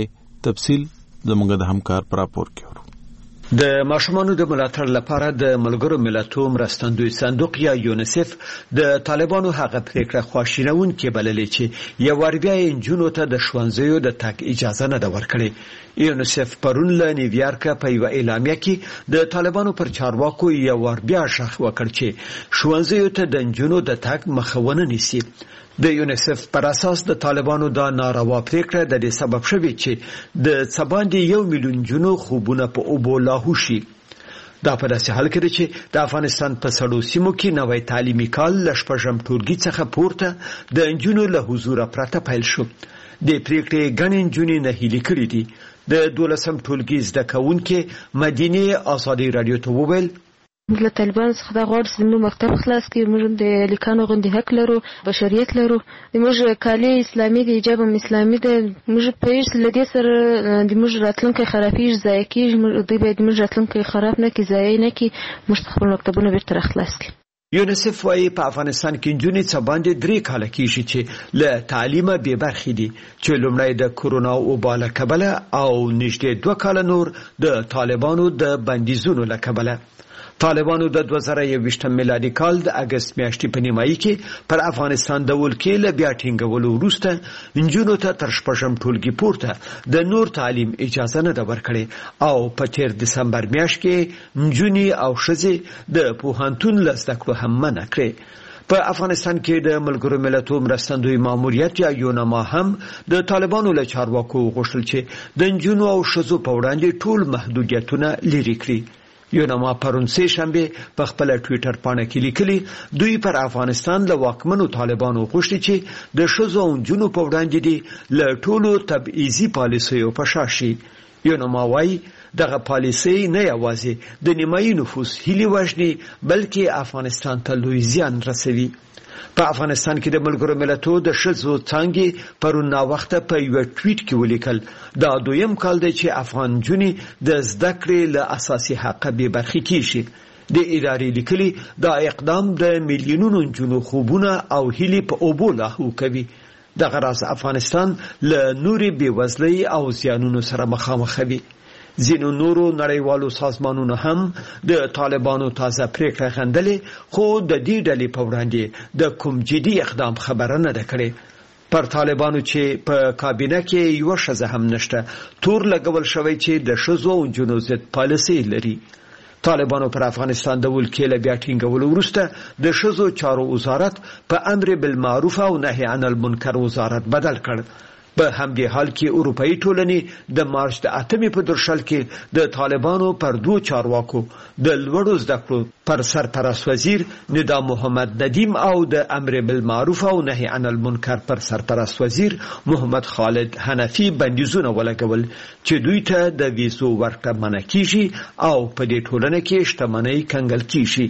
تفصیل زموږ د همکار پر راپور کې ورو. د ماشومانو د ملاتړ لپاره د ملګرو ملتونو مرستندوی صندوق یا یونیسف د طالبانو هغه پریکړه خواشینونکې بللې چې یو ور بیا انجونو ته د ښوونځیو د تګ اجازه نه ده ورکړې. یونیسف پرون له نیویارک په یو اعلامیه کې د طالبانو پر چارواکو یو ور بیا شخ وکړ چې ښوونځیو ته د انجونو د تګ مخونه نیسي. د یونیسف پر اساس د طالبانو دا ناروا پریکړه د دې سبب شوی چې د څباندې یو میلیون جنو خوبونه په اوبو لاهو شي. دا په داسې حال کې چې د افغانستان په سړو سیمو کې نوی تعلیمي کال له شپږم ټولګي څخه پورته د انجونو له حضور پرته پیل شو. د پریکړې ګڼې انجونې نه هیلې کړې دي. د دولسم ټولګي زده کوونکې مدینه آزادي رادیو ته وویل موږ له طالبانو څخه دا غواړو چې زموږ مکتب خلاص کړي. موږ د لیکانو غوندې حق لرو، بشریت لرو. موږ کالي اسلامي دی، حجاب هم اسلامي دی. موږ پوهېږو له دې سره د موږ راتلونکی خرابېږي، ضایع کېږي. دوی باید موږ راتلونکی خراب نه کړي، ضایع نه کړي. موږ ته خپل مکتبونه بیرته راخلاص کړي. یونیسف وايي په افغانستان کې نجونې څه باندې درې کاله کېږي چې له تعلیمه بې برخې دي، چې لومړی د کورونا وبا له کبله او نږدې دوه کاله نور د طالبانو د بندیزونو له کبله. طالبانو د دوه زره یوویشتم میلادي کال د اګست میاشتې په نیمایي کې پر افغانستان د ولکې له بیا ټینګولو وروسته نجونو ته تر شپږم ټولګي پورته د نور تعلیم اجازه نه ده ورکړې او په تیر دسمبر میاشت کې نجونې او ښځې د پوهنتون له زده کړو هم منع کړې. په افغانستان کې د ملګرو ملتونو مرستندوی ماموریت یا یونما هم د طالبانو له چارواکو غوښتل چې د نجونو او ښځو په وړاندې ټول محدودیتونه لرې کړي. یونما پرون سه شنبه په خپل ټوئیټر باندې کې لیکلي دوی پر افغانستان له واکمنو طالبانو غوښتي چې د ښځو او نجونو په وړاندې دي له ټولو تبعیضي پالیسیو په شا شي. یونما وايي دغه پالیسي نه یوازې د نیمایي نفوس هیلې وژني بلکې افغانستان ته لوی زیان رسوي. په افغانستان کې د ملګرو ملتونو د ښځو څانګې پرون ناوخته په یو ټویټ کې ولیکل دا دویم کال دی چې افغان نجونې د زده کړې له اساسي حق بې برخې کیږي. د ادارې لیکلي دا اقدام د میلیونونو نجونو خوبونه او هیلې په اوبو لاهو کوي. دغه راز افغانستان له نورې بېوزلۍ او زیانونو سره مخامخوي. ځینو نورو نړیوالو سازمانونو هم د طالبانو تازه پریکړه غندلې خو د دې ډلې په وړاندې د کوم جدي اقدام خبره نه ده کړې. پر طالبانو چې په کابینه کې یو ښځه هم نشته تور لګول شوی چې د ښځو او نجونو ضد پالیسي لري. طالبانو پر افغانستان د ولکې له بیا ټینګولو وروسته د ښځو چارو وزارت په امر بالمعروف او نهي عن المنکر وزارت بدل کړ. په همدې حال کې اروپאי ټولنې د مارچ د اتمې په درشل کې د طالبانو پر دوه چارواکو د لوړو زده کړو پر سرپرست وزیر ندا محمد ندیم او د امر بالمعروف او نهي عن المنکر پر سرپرست وزیر محمد خالد حنفي بندیزونه ولګول چې دوی ته د ویزو ورکړه منع کیږي او په دې ټولنه کې شتمنۍ کنګل کیږي.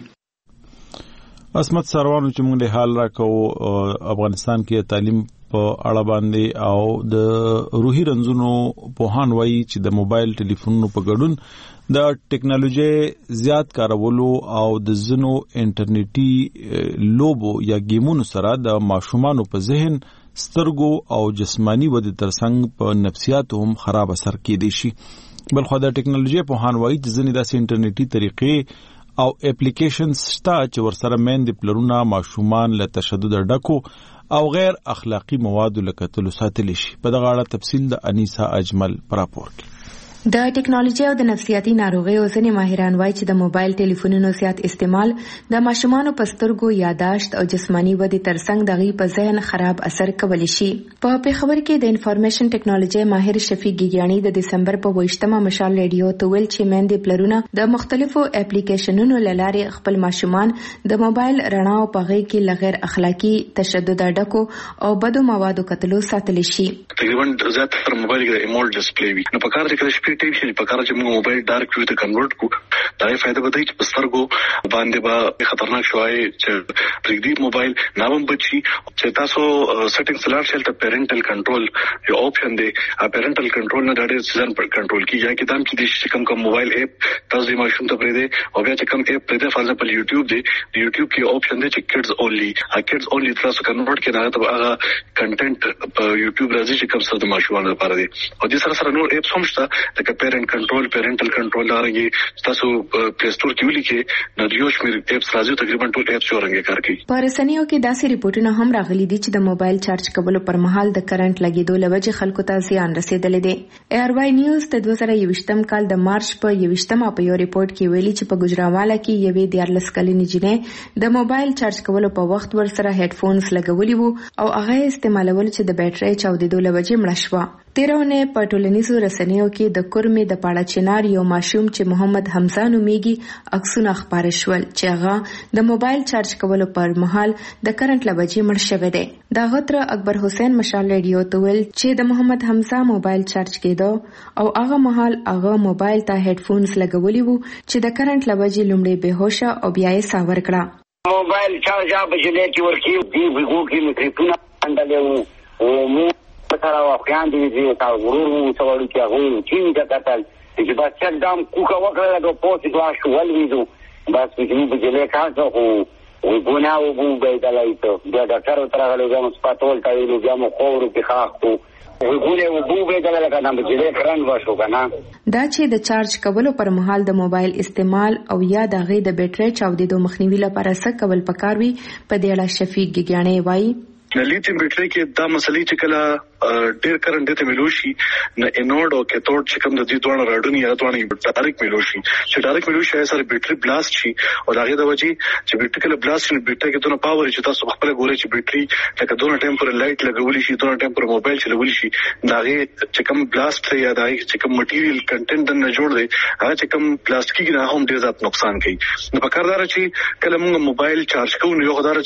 اسمت سروانو چې موږ د حال راکو افغانستان کې تعلیم په اړه باندې او د روحي رنځونو پوهان وایي چې د موبایل ټلیفونونو په ګډون د ټیکنالوژي زیات کارولو او د زنو انټرنیټي لوبو یا گیمونو سره د ماشومانو په ذهن سترګو او جسمانی ودې ترڅنګ په نفسیات هم خراب اثر کېدی شي. بلخو د ټیکنالوژي پوهان وایي چې ځینې داسې انټرنیټي طریقې او اپلیکیشنز شته چې ورسره میندې پلرونه ماشومان له تشدد ډکو او غیر اخلاقی مواد لکتلو ساتل شي. په دغه اړه تفصیل د انیسا اجمل پر راپور کې. د ټیکنالوژي او د نفسیاتي ناروغیو ځینې ماهران وایي چې د موبایل ټلیفونونو زیات استعمال د ماشومانو په سترګو یاداشت او جسمانی ودې ترڅنګ د غي په ذهن خراب اثر کولی شي. په پیښور کې د انفارمیشن ټیکنالوژي ماهر شفیق ګیګیانی د دسمبر په ویشتمه مشال ریډیو ته ویل چې میندې پلرونه د مختلفو اپلیکیشنونو لارې خپل ماشومان د موبایل رڼا او په غي کې لغیر اخلاقی تشدد ډکو او بدو موادو کتلو ساتل شي. تقریبا زیات تر موبایل کې د ایمول ډسپلی وي نو په کار کې نایټ ټایم شي په کار چې موږ موبایل ډارک ویو ته کنورټ کو دا یې فائدہ به دی چې پسترګو باندې به خطرناک شوی چې پرېږدي موبایل نامم بچي چې تاسو سیټینګ سلار شل ته پیرنټل کنټرول یو اپشن دی ا پیرنټل کنټرول نه ډېر سیزن پر کنټرول کیږي چې دام چې د کوم کوم موبایل اپ تاسو یې ماشوم ته پرې دی او بیا چې کوم اپ پرې دی فار ایگزامپل یوټیوب دی د یوټیوب کې اپشن دی چې کډز اونلی ا کډز اونلی تاسو کنورټ کړئ دا ته هغه کنټینټ په یوټیوب راځي چې کوم څه د ماشومان لپاره دی او د سره سره نور اپس هم شته لکه پیرنټ کنټرول پیرنټل کنټرول راځي تاسو پلی سٹور کې ولیکئ نو یو شمېر اپس راځي تقریبا ټول اپس ورنګ کار کوي. په رسنیو کې داسې ریپورتونه هم راغلي دي چې د موبایل چارج کولو پر مهال د کرنٹ لګیدو لوجه خلکو ته زیان رسیدلی دی. ایر وای نیوز د دوه زره یوویشتم کال د مارچ په یوویشتمه په یو ریپورت کې ویلي چې په ګجراواله کې یوې دیارلس کلنې جنۍ د موبایل چارج کولو په وخت ورسره هډ فونز لګولي وو او هغه استعمالول چې د بیټرۍ چاودېدو لوجه مړه شوه. تیرونه په ټولنیزو رسنیو کې د کورمې د پاړه چنار یو ماشوم چې محمد حمزه نومیږي عکسونه خبره شول چې هغه د موبایل چارج کولو پر مهال د کرنٹ لوجه مړ شوی دی. دا غتر اکبر حسین مشال ریډیو ته ویل چې د محمد حمزه موبایل چارج کېدو او هغه مهال هغه موبایل ته هډ فونز لګولي وو چې د کرنٹ لوجه لومړی بهوشه او بیا یې ساور کړه. موبایل چارج به جلې کې ورکی دی وګو کې مکرفونه اندلې او مو پتاړه واخیان دي چې تا ورور مو څوړو کې هغه چین کا کتل چې بس چک دام کوکا وکړه د پوسټ دوا شو ولویدو بس چې به جلې کاڅو او وګونه او وګو به دلای ته دا ډاکټر تر هغه لږه سپاتول تا ویلو بیا مو خور په خاخو وګونه وګو به دلای کنه به جلې کرن وشو کنه. دا چې د چارج کولو پر مهال د موبایل استعمال او یا د غي د بیټرۍ چاودېدو مخنیوي لپاره څه کول پکار وي په دې اړه شفیق ګګیانې وایي. لیتیم بیټری کې دا مسلې چې کله ډېر کرنٹ ته ملوشي نه انورډ او کیتھوډ چې کوم د دې دوه راډونی یا دوه ډایرکټ ملوشي چې ډایرکټ ملوشي سره بیټری بلاست شي او داغه د وجې چې بیټری کله بلاست شي بیټری کې دونه پاور چې تاسو خپل ګورئ چې بیټری لکه دونه ټایم پر لایټ لګولې شي دونه ټایم پر موبایل چلول شي داغه چې کوم بلاست یا داغه چې کوم مټیریل کنټینټ نه جوړ دی هغه چې کوم پلاستیکي نه هم ډېر زیات نقصان کوي. نو په کار دار چې کله موږ موبایل چارج کوو نو یو خدای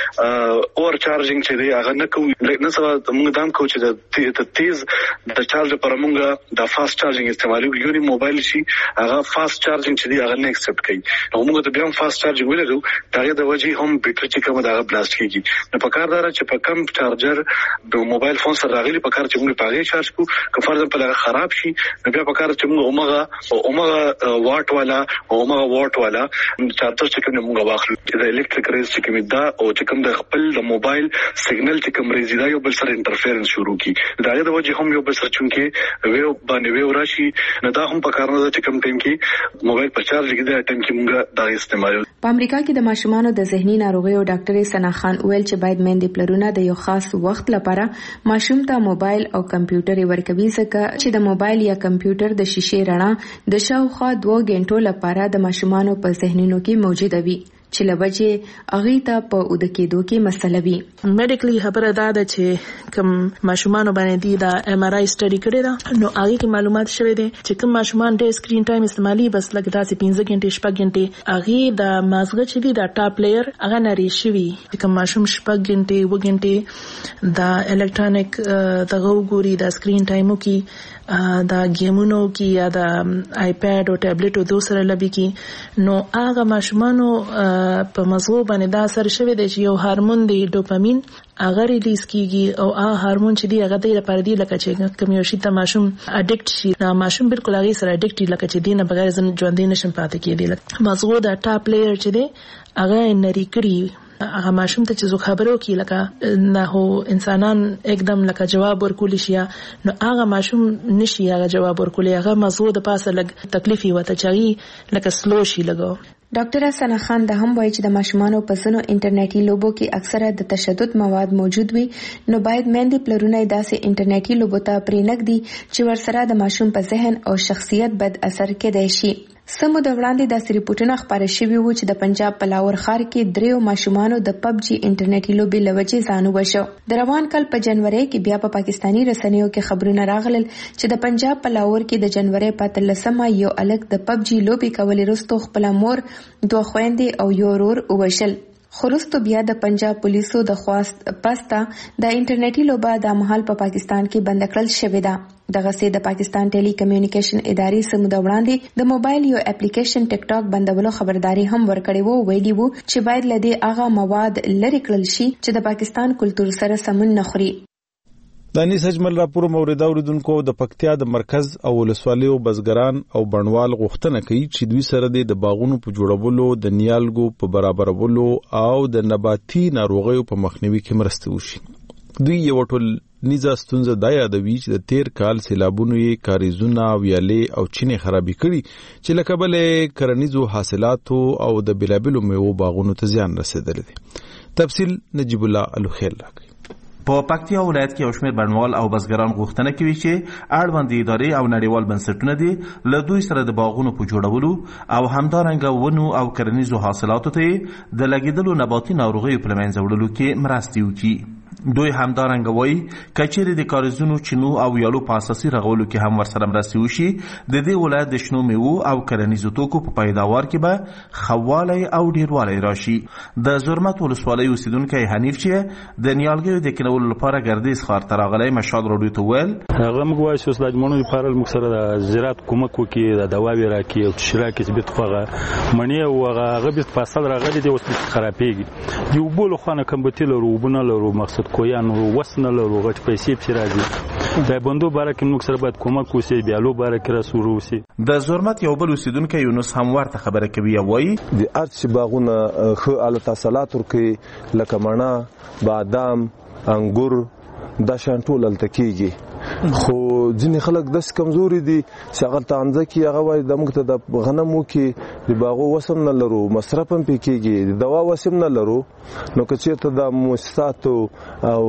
چې اور چارجینګ چې دی هغه نه کوو نه سره موږ دام کوو چې د تیز د چارج پر موږ د فاست چارجینګ استعمالو یو موبایل شي هغه فاست چارجینګ چې دی هغه نه ایکسپټ کوي نو موږ ته بیا فاست چارجینګ ولرو داغه د وجې هم بیټری چې کوم دغه بلاست کیږي. نو په کار دار چې په کم چارجر د موبایل فون سره راغلي په کار چې موږ په هغه چارج کو که فرض په لاره خراب شي نو بیا په کار چې موږ اومغه اومغه واټ والا اومغه واټ والا چارجر چې کوم موږ واخلو د الکتریک ریز چې کوم دا او چې کوم د خپل د موبایل سیګنل چې کوم ریز دا یو بل سره انټرفیرنس شروع کی داغه د وجې هم یو بل سره چونکې ویو باندې ویو راشي نه دا هم په کار نه چې کوم ټیم کې موبایل په چارج کې دا ټیم کې موږ دا استعمال. په امریکا کې د ماشومانو د ذهني ناروغیو ډاکټر سنا خان ویل چې باید مېندې پلرونه د یو خاص وخت لپاره ماشوم ته موبایل او کمپیوټر ورکوي ځکه چې د موبایل یا کمپیوټر د شیشې رڼا د شاوخوا دوه غنټو لپاره د ماشومانو په ذهنونو کې موجوده وي چې لوجه اغه ته په اود کېدو کې مسله وي. میډیکلی خبره ده چې کوم ماشومان باندې دی دا ایم آر آی سټډي کړی دا نو هغه کې معلومات شوه دي چې کوم ماشومان ډېر سکرین ټایم استعمالي بس لکه داسې پنځه غنټې شپږ غنټې هغه د مازغه چې دی دا ټاپ لیئر هغه نری شوی کوم ماشوم شپږ غنټې و غنټې دا الکترونیک دغه ګوري دا سکرین ټایمو کې دا گیمونو کې یا دا آیپاد او ټابلیټ او دوسره لبي کې نو هغه ماشومانو په مزغو باندې دا اثر شوی دی چې یو هورمون دی ډوپامین هغه ریلیز کیږي او هغه هورمون چې دی هغه د لپاره دی لکه چې کوم یو شی ته ماشوم اډیکټ شي نو ماشوم بالکل هغه سره اډیکټ لکه چې دینه بغیر ژوند نشم پاتې کېدی مزغو دا ټاپ لیئر چې دی هغه نری کړی هغه ماشوم ته چې زو خبرو کی لکه نه هو انسانان एकदम لکه جواب ورکول شي نو هغه ماشوم نشي هغه جواب ورکول هغه موضوع د پاسه لګ تکلیفي وته چي لکه سلو شي لګو. ډاکټر سنا خان د هم وایي چې د ماشومانو په سنو انټرنیټي لوبو کې اکثره د تشدد مواد موجود وي نو باید مېندې پلرونه داسې انټرنیټي لوبو ته پرېنږدي چې ورسره د ماشوم په ذهن او شخصیت بد اثر کېدای شي. سمو د وړاندې د ریپورتونو خبره شوی وو چې د پنجاب په لاور ښار کې دریو ماشومانو د پب جی انټرنیټي لوبي لوجې ځان وشو. د روان کال په جنوري کې بیا په پاکستاني رسنیو کې خبرونه راغلل چې د پنجاب په لاور کې د جنوري په اتلسمه یو الګ د پب جی لوبي کولې رستو خپل مور دوه خويندې او یو ورور وشل. خورستو بیا د پنجاب پولیسو د خواست پستا د انټرنیټي لوبه د مهال په پاکستان کې بند کړل شوې ده. دغه سي د پاکستان ټيلي کمیونیکیشن ادارې سموده وړاندې د موبایل یو اپلیکیشن ټیک ټاک بندولو خبرداري هم ورکړې وو. ویلي وو چې باید لدی هغه مواد لری کړل شي چې د پاکستان کلتور سره سمون نه خوري. دانی سجمل راپور مورید اوریدونکو د پکتیا د مرکز او ولسوالیو بزګران او بڼوال غوښتنه کوي چې دوی سره د باغونو په جوړولو، د نیالګو په برابرولو او د نباتي ناروغیو په مخنیوي کې مرسته وشي. دوی یو ټول نیزه ستونزه دا یادوي چې د تیر کال سیلابونو یې کاریزونه، ویالې او چینې خرابې کړي چې له کبله کرنیزو حاصلاتو او د بلابلو میوو باغونو ته زیان رسیدلی دی. تفصیل نجیب الله الوخیل راکړي. په پکتیا ولایت کې اوشمیر بڼوال او بزګران غوښتنه کوي چې اړوند ادارې او نړیوال بنسټونه دي له دوی سره د باغونو په جوړولو او همدارنګه ونو او کرنیزو حاصلاتو ته د لګیدلو نباتي ناروغیو په منځ وړلو کې مرسته وکړي. دوی همدارنګه وایي کچېرې د کاریزونو، چینو او ویالو په اساسي رغولو کې هم ورسره مرسته وشي، د دې ولایت د شنو میوو او کرنیزو توکو په پیداوار کې به ښهوالی او ډیروالی راشي. د زرمت ولسوالۍ اوسیدونکی حنیف چې د نیالګیو د کینولو لپاره ګردیز ښار ته راغلی مشال راډیو ته وویل هغه موږ وایو چې د اجمنو لپاره موږ سره د زراعت کومک وکړي، د دواوې راکړي او چې راکړي چې بیت خوغه مڼې او هغه بیت فاصل راغلي دي اوس خرابېږي. د اوبو له خوا نه کمبتي لرو، اوبه نه لرو، مقصد کویانو وس نه لرو، غټ پیسې پسې راځي. د بندو باره کې موږ سره باید کومک وشي، بیالو باره کې راسو وشي. د زرمت یو بل اوسیدونکی یونس هم ورته خبره کوي او وایي د ارچ باغونه ښه اعلی حاصلات ورکوي لکه مڼه، بادام، انګور، دا شان ټول هلته کېږي. خو ځینې خلک داسې کمزوري دي چې هغه ته انځه کې هغه وایي د موږ ته د غنمو کې د باغو وسم نه لرو، مصرف هم پې کېږي، د دوا وسم نه لرو. نو که چېرته د مؤسساتو او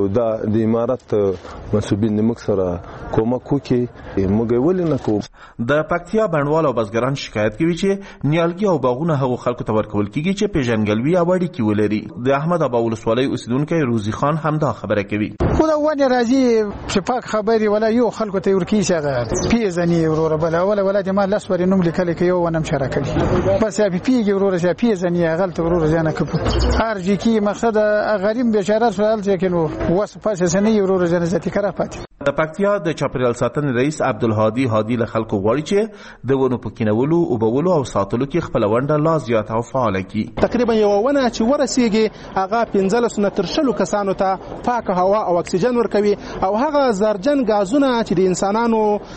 د امارت منصوبین د موږ سره کومک وکړي موږ یې ولې نه کوو. د پکتیا بڼوال او بزګران شکایت کوي چې نیالګي او باغونه هغو خلکو ته ورکول کېږي چې پیژنګلوي او اړیکې ولري. د احمد ابا ولسوالۍ اوسیدونکی روزي خان هم دا خبره کوي. خو دا ونې راځي چې پاک خبري ولا یو خلکو ته ورکی شغه پیزنی وروره بل ولا ولا د ما لاس ورې نوم لیکل کې یو ونم شراکړي بس یا پیږي وروره چې پیزنی غلط وروره ځنه کپ ارجی کی مقصد غریب بیچاره سوال چې کینو وس پس سنې وروره ځنه ذاتی کرا پاتې. د پکتیا د چاپریال ساتنې رئیس عبدالهادي هادي له خلکو غواړي چې د ونو په کینولو، اوبولو او ساتلو کې خپل ونډه لا زیاته او فعاله کړي. تقریبا یو ونه چې ورسیږي هغه پنځلس نه تر شلو کسانو ته پاکه هوا او اکسیجن ورکوي او هغه زرجن غازونه چې د انسانانو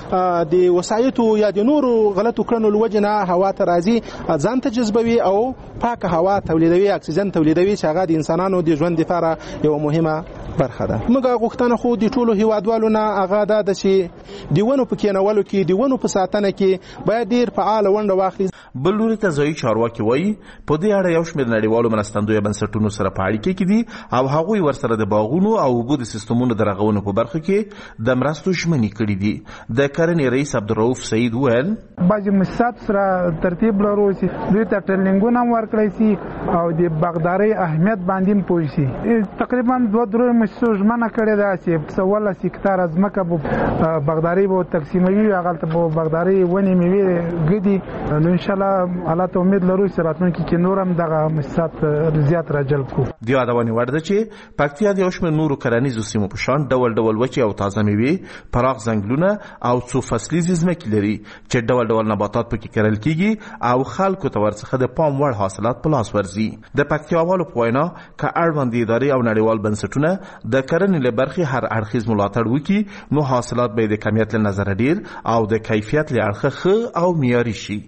د وسایطو یا د نورو غلطو کړنو لوجنه هوا ته راځي ځان ته جذبوي او پاکه هوا تولیدوي، اکسیجن تولیدوي چې هغه د انسانانو د ژوند لپاره یو مهمه برخه ده. موږ غوښتنه خو د ټولو هیوادوالو هغه دا د چې د ونو په کینولو کې، د ونو په ساتنه کې باید ډیر فعال ونډه واخلي. بل لوري ته ځایي چارواکي وایي په دې اړه یو شمېر نړیوالو مرستندویه بنسټونو سره په اړیکه کې دي او هغوی ورسره د باغونو او اوبو د سیستمونو د رغونې په برخه کې د مرستو ژمنې کړي دي. د کرنې رئیس عبدالرؤف سعید وویل بعضې مؤسسات سره ترتیب لرو چې دوی ته ټریننګونه هم ورکړی سي او د باغدارۍ اهمیت باندې هم پوه سي. تقریبا دوه درې مؤسسو ژمنه کړې ده چې څوارلس هکتاره ځمکه به باغدارۍ به تقسیموي، هغلته به باغدارۍ ونې میوې ږدي. نو انشاءالله الله ته امید لرو چې راتلونکي کې نور هم دغه مؤسسات زیات راجلب کړو. د یادونې وړ ده چې پکتیا د یو شمېر نورو کرنیزو سیمو په شان ډول ډول وچې او تازه میوې، پراخ ځنګلونه او څو فصلیزې ځمکې لري چې ډول ډول نباتات پکې کرل کېږي او خلکو ته ورڅخه د پام وړ حاصلات په لاس ورځي. د پکتیاوالو په وینا که اړوند ادارې او نړیوال بنسټونه د کرنې له برخې هر اړخیز ملاتړ وکړي نو حاصلات به د کمیت له نظره ډیر او د کیفیت له اړخه ښه او معیاري شي.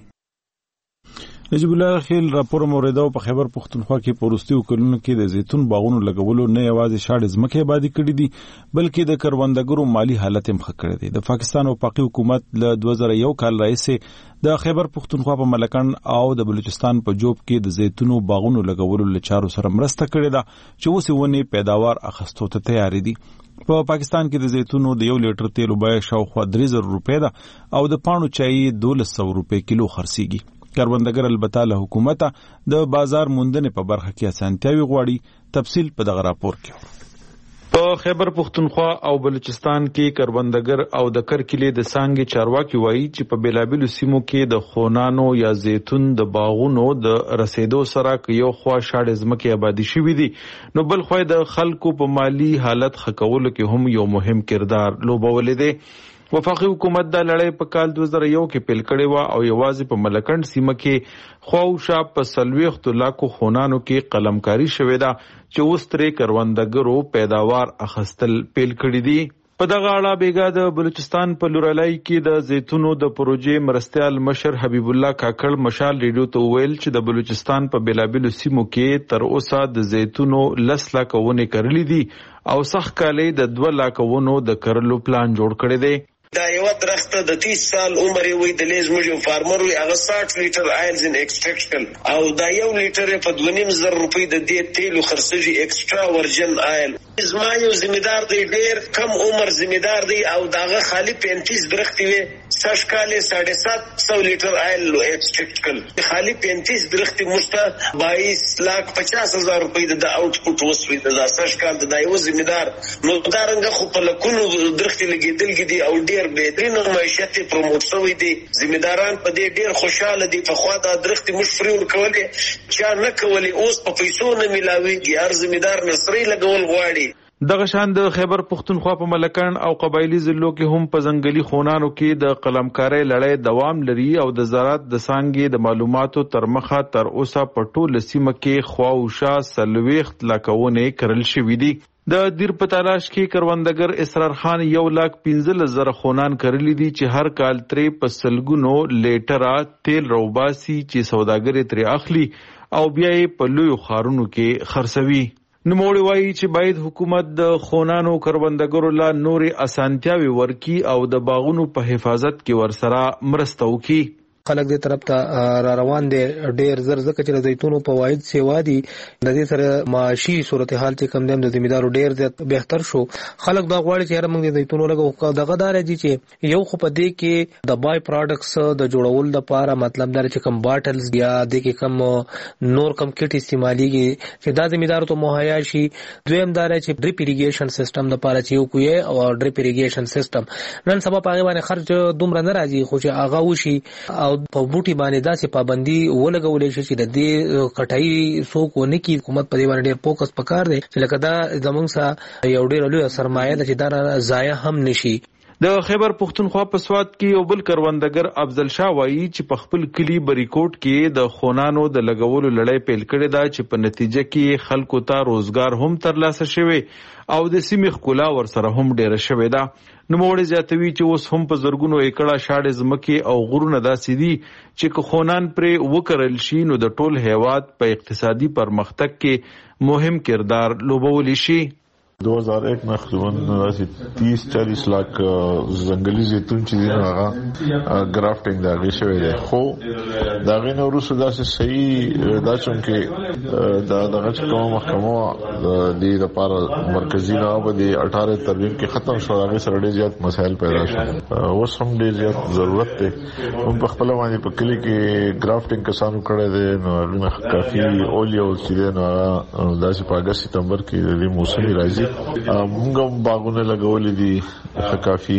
نجیب الله خیل راپور موریدو په خیبر پختونخوا کې پروستیو کلونو کې د زیتون باغونو لګولو نه یوازې شاړې ځمکې آبادي کړې دي بلکې د کروندګرو مالی حالت هم ښه کړی دی. د پاکستان او پاکي حکومت له دوه زره یو کال راهیسې د خیبر پختونخوا په ملکن او د بلوچستان په جوب کې د زیتونو باغونو لګولو له چارو سره مرسته کړې ده چې اوس یې ونې پیداوار اخیستو ته تیارې دي. په پاکستان کې د زیتونو د یو لیټر تیلو بیه شاوخوا درې زره روپۍ ده او د پاڼو چای دولس سوه روپۍ کیلو خرڅیږي. کروندګر البته له حکومت د بازار موندنې په برخه کې اسانتیاوي غواړي. تفصیل په دغه راپور کې. په خیبر پختونخوا او بلوچستان کې کروندګر او د کرکلې د سانګې چارواکي وایي چې په بیلابیلو سیمو کې د خونانو یا زیتون د باغونو د رسیدو سره یو خوا شاړې ځمکې آبادي شوي دي، نو بل خوا د خلکو په مالی حالت ښه کولو کې هم یو مهم کردار لوبولی دی. وفاقي حکومت دا لړۍ په کال دوه زره یو کې پیل کړې وه او یوازې په ملکنډ سیمه کې خواوشا په څلوېښتو لاکو خونانو کې قلمکاري شوې ده چې اوس ترې کروندګرو پیداوار اخیستل پیل کړي دي. په دغه اړه بیګا د بلوچستان په لورلای کې د زیتونو د پروژې مرستیال مشر حبیب الله کاکړ مشال ریډیو ته وویل چې د بلوچستان په بیلابیلو سیمو کې تر اوسه د زیتونو لس لاکه ونې کرلې دي او سخت کالی د دوه لاکه ونو د کرلو پلان جوړ کړی دی. دا یو درخته د تیس سال عمر وي د لیز موږ یو فارمر وي هغه ساठ لیټر آیلز ان ایکسټراکشن او دا یو لیټر په دوه نیم زر روپۍ د دې تیلو خرڅږي ایکسترا ورجن آیل. زما یو ذمہدار دی ډیر کم عمر ذمہدار دی او داغه خالی پینتیس درختې وي سش کاله ساڑھے سات سو لیټر آیل ایکسټراکټ کړ خالی پینتیس درختې مشته بائیس لاکھ پچاس هزار روپۍ د آوټپوټ وسوي د سش کال د یو ذمہدار نو دارنګه خو په لکونو درختې لګیدل کېدي او ډیر بهترین معیشت پروموټ شوی دی. ذمہداران په دې ډیر خوشاله دي په خوا د درختې مش فری ورکولې چا نه کولی اوس په پیسو نه ملاويږي هر ذمہدار نصري لګول غواړي. دغه شان د خیبر پختونخوا په ملکنډ او قبایلی ضلعو کې هم په ځنګلي خونانو کې د قلمکارۍ لړۍ دوام لري او د زراعت د څانګې د معلوماتو تر مخه تر اوسه په ټوله سیمه کې خواوشا څلوېښت لاکه ونې کرل شوي دي. د دیر په تلاش کې کروندګر اسرار خان یو لاک پنځلس زره خونان کرلی دي چې هر کال ترې په سلګونو لیټره تیل روباسي چې سوداګر ترې اخلي او بیا یې په لویو ښارونو کې خرڅوي. نوموړي وایي چې باید حکومت د خونانو کروندګرو لا نورې اسانتیاوې ورکړي او د باغونو په حفاظت کې ورسره مرسته وکړي. خلک دې طرف ته را روان دي ډېر زر ځکه چې د زیتونو فواید سیوا دي د دې سره معاشي صورتحال چې کم دیم د ذمہدارو ډېر زیات بهتر شو. خلک دا غواړي چې هر موږ د زیتونو لګو دغه دار دي چې یو خو په دې کې د بای پروډکټس د جوړول لپاره مطلب دا چې کم باټلز یا د کې کم نور کم کټ استعماليږي چې دا ذمہدارو ته مهیا شي. دویم دا چې ډریپ اریګیشن سیستم د لپاره چې یو کوی او ډریپ اریګیشن سیستم نن سبا په هغه باندې خرج دومره نه راځي خو چې هغه وشي او په بوټي باندې داسې پابندي ولګولې شي چې د دې کټای څوک ونه کی حکومت په دې باندې ډېر فوکس پکار دی چې لکه دا زمونږ سره یو ډېر لوی سرمایه ده چې دا ضایع هم نشي. د خیبر پختونخوا په سواد کې یو بل کروندګر افضل شاه وایي چې په خپل کلی بریکوټ کې د خونانو د لګولو لړۍ پیل کړې ده چې په نتیجه کې خلکو ته روزګار هم ترلاسه شوی او د سیمې ښکلا ورسره هم ډېره شوې ده. نوموړي زیاتوي چې اوس هم په زرګونو ایکړه شاړې ځمکې او غرونه داسې دي چې که خونان پرې وکرل شي نو د ټول هیواد په اقتصادي پرمختګ کې مهم کردار لوبولی شي. دو ہزار ایک میں خصوصاً تیس چالیس لاکھ زنګلي زیتون چې دي هغه ګرافټینګ دا غي شوی دی خو دا غي نو روسو داسې صحیح دا چونکې دا دغه کومه محکمه د دې لپاره مرکزی نه او د اٹھارہ ترمیم کې ختم شو هغه سره ډېر زیات مسایل پیدا شول اوس هم ډېر زیات ضرورت دی. هم په خپل باندې په کلی کې ګرافټینګ کسانو کړی دی نو هغه کافي اولیا او سیده نو داسې په اگست سپتمبر کې د موسمي راځي مونږ باغونه لګولې دي کافي.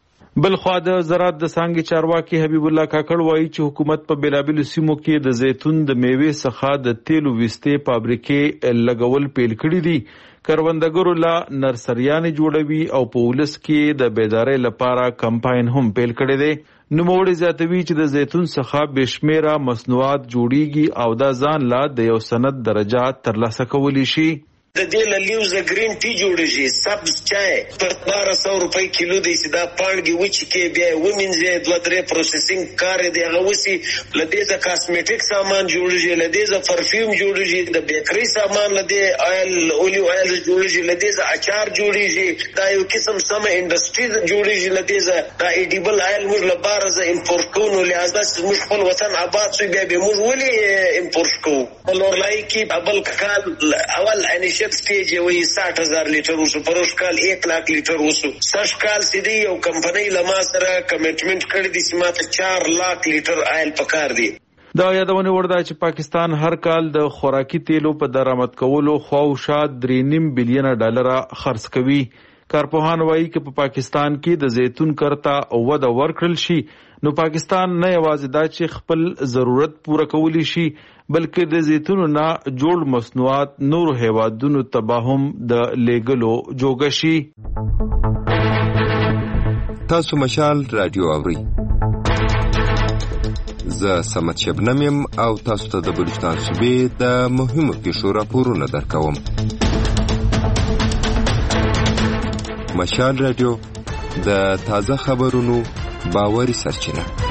بل خوا د زراعت د څانګې چارواکي حبیب الله کاکړ وایي چې حکومت په بیلابیلو سیمو کې د زیتون د میوې څخه د تیلو ویستې فابریکې لګول پیل کړي دي. کروندګرو لا نرسریانې جوړوي او په ولس کې د بیدارۍ لپاره کمپاین هم پیل کړی دی. نوموړي زیاتوي چې د زیتون څخه بشمیره مصنوعات جوړیږي او دا ځان لا د یو سند درجه ترلاسه کولی شي. د دې لیوز گرین ټی جوړیږي سبز چای په بارہ سو روپۍ کیلو دی چې دا پانګي وچ کې بیا ومنځه دوه درې پروسیسینګ کار دی هغه وسی لدې کاسمیټیک سامان جوړیږي لدې پرفیوم جوړیږي د بیکری سامان لدې آیل اولیو آیل جوړیږي لدې اچار جوړیږي دا یو قسم سم انډستری جوړیږي لدې دا ایډیبل آیل موږ لپاره ز امپورټ کوو لہذا موږ خپل وطن آباد شو بیا به موږ ولې امپورټ کوو لورلای کې ابل کال اول انیش سټیج وي ساٹھ ہزار لیټر وسو پروش کال ایک لاکھ لیټر وسو سش کال سیدی یو کمپنۍ لما سره کمټمنټ کړی دي چې ماته چار لاکھ لیټر آیل پکار دي. دا یادونه ورده چې پاکستان هر کال د خوراکي تیلو په درآمد کولو خواوشا درې نیم بلین ډالر خرڅ کوي. کارپوهان وایي چې په پاکستان کې د زیتون کرتا وده ورکړل شي نو پاکستان نه یوازې دا چې خپل ضرورت پوره کولی شي بلکې د زیتونو نه جوړ مصنوعات نور هیوادونو ته هم د لیګلو جوګه شي. تاسو مشال رادیو اورئ. زه سمت شبنم یم او تاسو ته د بلوچستان صوبې د مهمو پیښو راپورونه درکوم. مشال رادیو د تازه خبرونو باوري سرچینه.